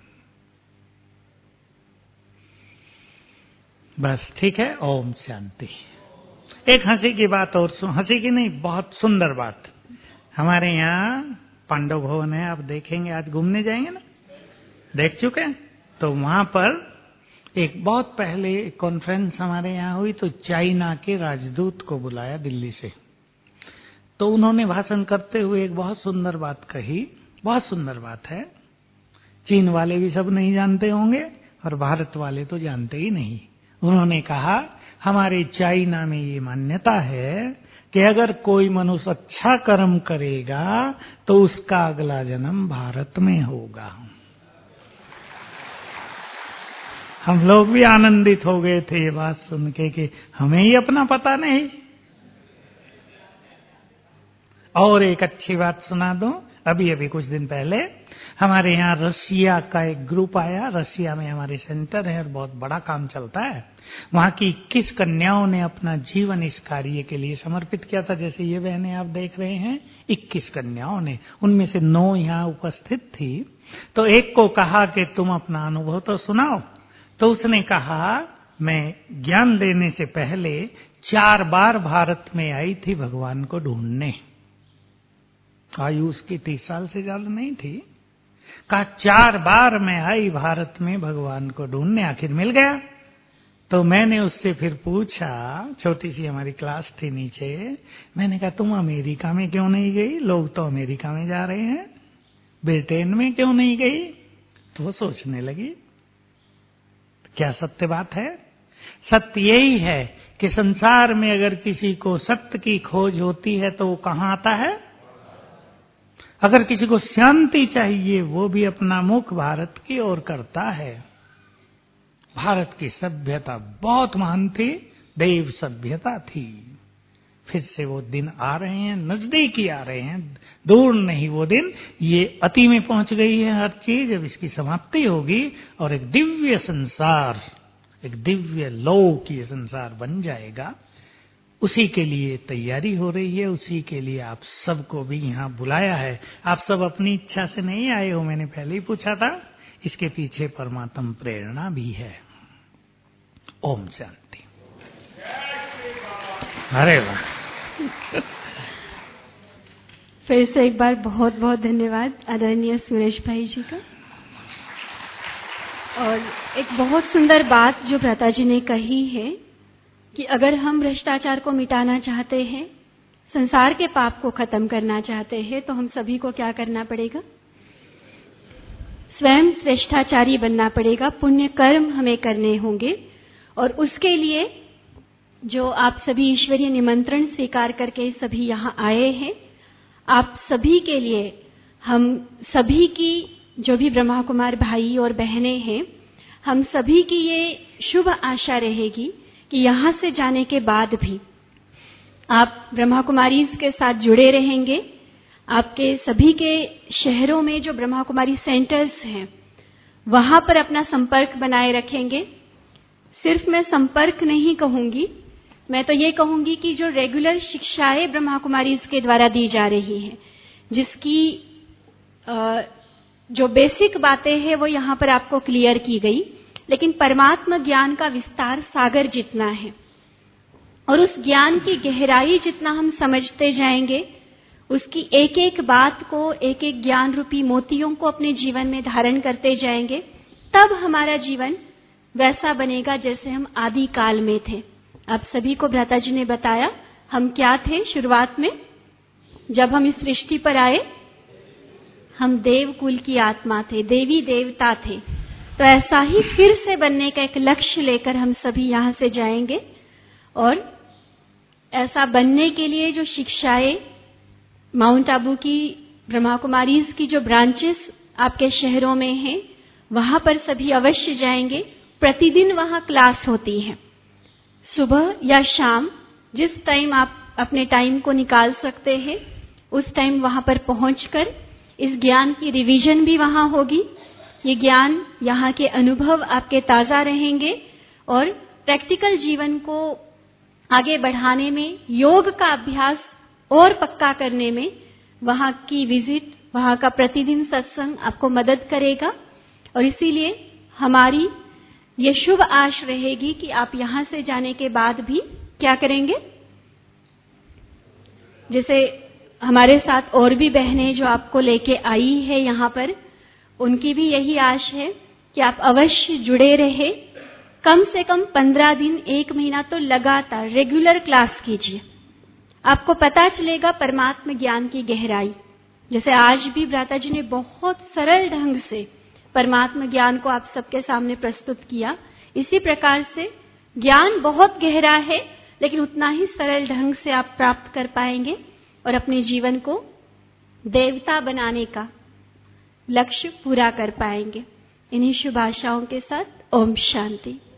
बस ठीक है। ओम शांति। एक हंसी की बात और हंसी की नहीं, बहुत सुंदर बात। हमारे यहाँ पांडव भवन है, आप देखेंगे, आज घूमने जाएंगे ना, देख चुके हैं। तो वहां पर एक बहुत पहले कॉन्फ्रेंस हमारे यहाँ हुई, तो चाइना के राजदूत को बुलाया दिल्ली से। तो उन्होंने भाषण करते हुए एक बहुत सुंदर बात कही, बहुत सुंदर बात है। चीन वाले भी सब नहीं जानते होंगे और भारत वाले तो जानते ही नहीं। उन्होंने कहा हमारे चाइना में ये मान्यता है कि अगर कोई मनुष्य अच्छा कर्म करेगा तो उसका अगला जन्म भारत में होगा। हम लोग भी आनंदित हो गए थे ये बात सुन के कि हमें ही अपना पता नहीं। और एक अच्छी बात सुना दूं, अभी कुछ दिन पहले हमारे यहाँ रशिया का एक ग्रुप आया। रशिया में हमारे सेंटर है और बहुत बड़ा काम चलता है। वहाँ की 21 कन्याओं ने अपना जीवन इस कार्य के लिए समर्पित किया था। जैसे ये बहनें आप देख रहे हैं, 21 कन्याओं ने, उनमें से 9 यहाँ उपस्थित थी। तो एक को कहा कि तुम अपना अनुभव तो सुनाओ। तो उसने कहा मैं ज्ञान लेने से पहले 4 बार भारत में आई थी भगवान को ढूंढने। आयु उसकी 30 साल से ज्यादा नहीं थी। कहा 4 बार मैं आई भारत में भगवान को ढूंढने, आखिर मिल गया। तो मैंने उससे फिर पूछा, छोटी सी हमारी क्लास थी नीचे, मैंने कहा तुम अमेरिका में क्यों नहीं गई? लोग तो अमेरिका में जा रहे हैं, ब्रिटेन में क्यों नहीं गई? तो वो सोचने लगी। क्या सत्य बात है? सत्य यही है कि संसार में अगर किसी को सत्य की खोज होती है तो वो कहाँ आता है? अगर किसी को शांति चाहिए वो भी अपना मुख भारत की ओर करता है। भारत की सभ्यता बहुत महान थी, देव सभ्यता थी। फिर से वो दिन आ रहे हैं, नजदीक ही आ रहे हैं, दूर नहीं वो दिन। ये अति में पहुंच गई है हर चीज, अब इसकी समाप्ति होगी और एक दिव्य संसार, एक दिव्य लोक ये संसार बन जाएगा। उसी के लिए तैयारी हो रही है, उसी के लिए आप सबको भी यहाँ बुलाया है। आप सब अपनी इच्छा से नहीं आए हो, मैंने पहले ही पूछा था। इसके पीछे परमात्म प्रेरणा भी है। ओम शांति। अरे वाह। फिर से एक बार बहुत बहुत धन्यवाद आदरणीय सुरेश भाई जी का। और एक बहुत सुंदर बात जो भ्राता जी ने कही है कि अगर हम भ्रष्टाचार को मिटाना चाहते हैं, संसार के पाप को खत्म करना चाहते हैं तो हम सभी को क्या करना पड़ेगा? स्वयं श्रेष्ठाचारी बनना पड़ेगा, पुण्य कर्म हमें करने होंगे। और उसके लिए जो आप सभी ईश्वरीय निमंत्रण स्वीकार करके सभी यहाँ आए हैं, आप सभी के लिए हम सभी की, जो भी ब्रह्मा कुमार भाई और बहनें हैं, हम सभी की ये शुभ आशा रहेगी कि यहाँ से जाने के बाद भी आप ब्रह्मा कुमारी के साथ जुड़े रहेंगे। आपके सभी के शहरों में जो ब्रह्मा कुमारी सेंटर्स हैं वहां पर अपना संपर्क बनाए रखेंगे। सिर्फ मैं संपर्क नहीं कहूंगी, मैं तो ये कहूंगी कि जो रेगुलर शिक्षाएं ब्रह्मा कुमारी के द्वारा दी जा रही हैं, जिसकी जो बेसिक बातें हैं वो यहाँ पर आपको क्लियर की गई, लेकिन परमात्मा ज्ञान का विस्तार सागर जितना है और उस ज्ञान की गहराई जितना हम समझते जाएंगे, उसकी एक एक बात को, एक एक ज्ञान रूपी मोतियों को अपने जीवन में धारण करते जाएंगे, तब हमारा जीवन वैसा बनेगा जैसे हम आदि काल में थे। आप सभी को भ्राता जी ने बताया हम क्या थे शुरुआत में। जब हम इस सृष्टि पर आए हम देव कुल की आत्मा थे, देवी देवता थे। तो ऐसा ही फिर से बनने का एक लक्ष्य लेकर हम सभी यहाँ से जाएंगे। और ऐसा बनने के लिए जो शिक्षाएं माउंट आबू की ब्रह्मा कुमारीज की जो ब्रांचेस आपके शहरों में हैं, वहां पर सभी अवश्य जाएंगे। प्रतिदिन वहां क्लास होती है, सुबह या शाम, जिस टाइम आप अपने टाइम को निकाल सकते हैं उस टाइम वहां पर पहुंचकर इस ज्ञान की रिवीजन भी वहां होगी। ये ज्ञान, यहाँ के अनुभव आपके ताजा रहेंगे और प्रैक्टिकल जीवन को आगे बढ़ाने में, योग का अभ्यास और पक्का करने में वहां की विजिट, वहां का प्रतिदिन सत्संग आपको मदद करेगा। और इसीलिए हमारी ये शुभ आश रहेगी कि आप यहाँ से जाने के बाद भी क्या करेंगे। जैसे हमारे साथ और भी बहनें जो आपको लेके आई है यहाँ पर, उनकी भी यही आश है कि आप अवश्य जुड़े रहे। कम से कम 15 दिन, 1 महीना तो लगातार रेगुलर क्लास कीजिए। आपको पता चलेगा परमात्मा ज्ञान की गहराई। जैसे आज भी भ्राता जी ने बहुत सरल ढंग से परमात्मा ज्ञान को आप सबके सामने प्रस्तुत किया, इसी प्रकार से ज्ञान बहुत गहरा है, लेकिन उतना ही सरल ढंग से आप प्राप्त कर पाएंगे और अपने जीवन को देवता बनाने का लक्ष्य पूरा कर पाएंगे। इन्हीं शुभ आशाओं के साथ ओम शांति।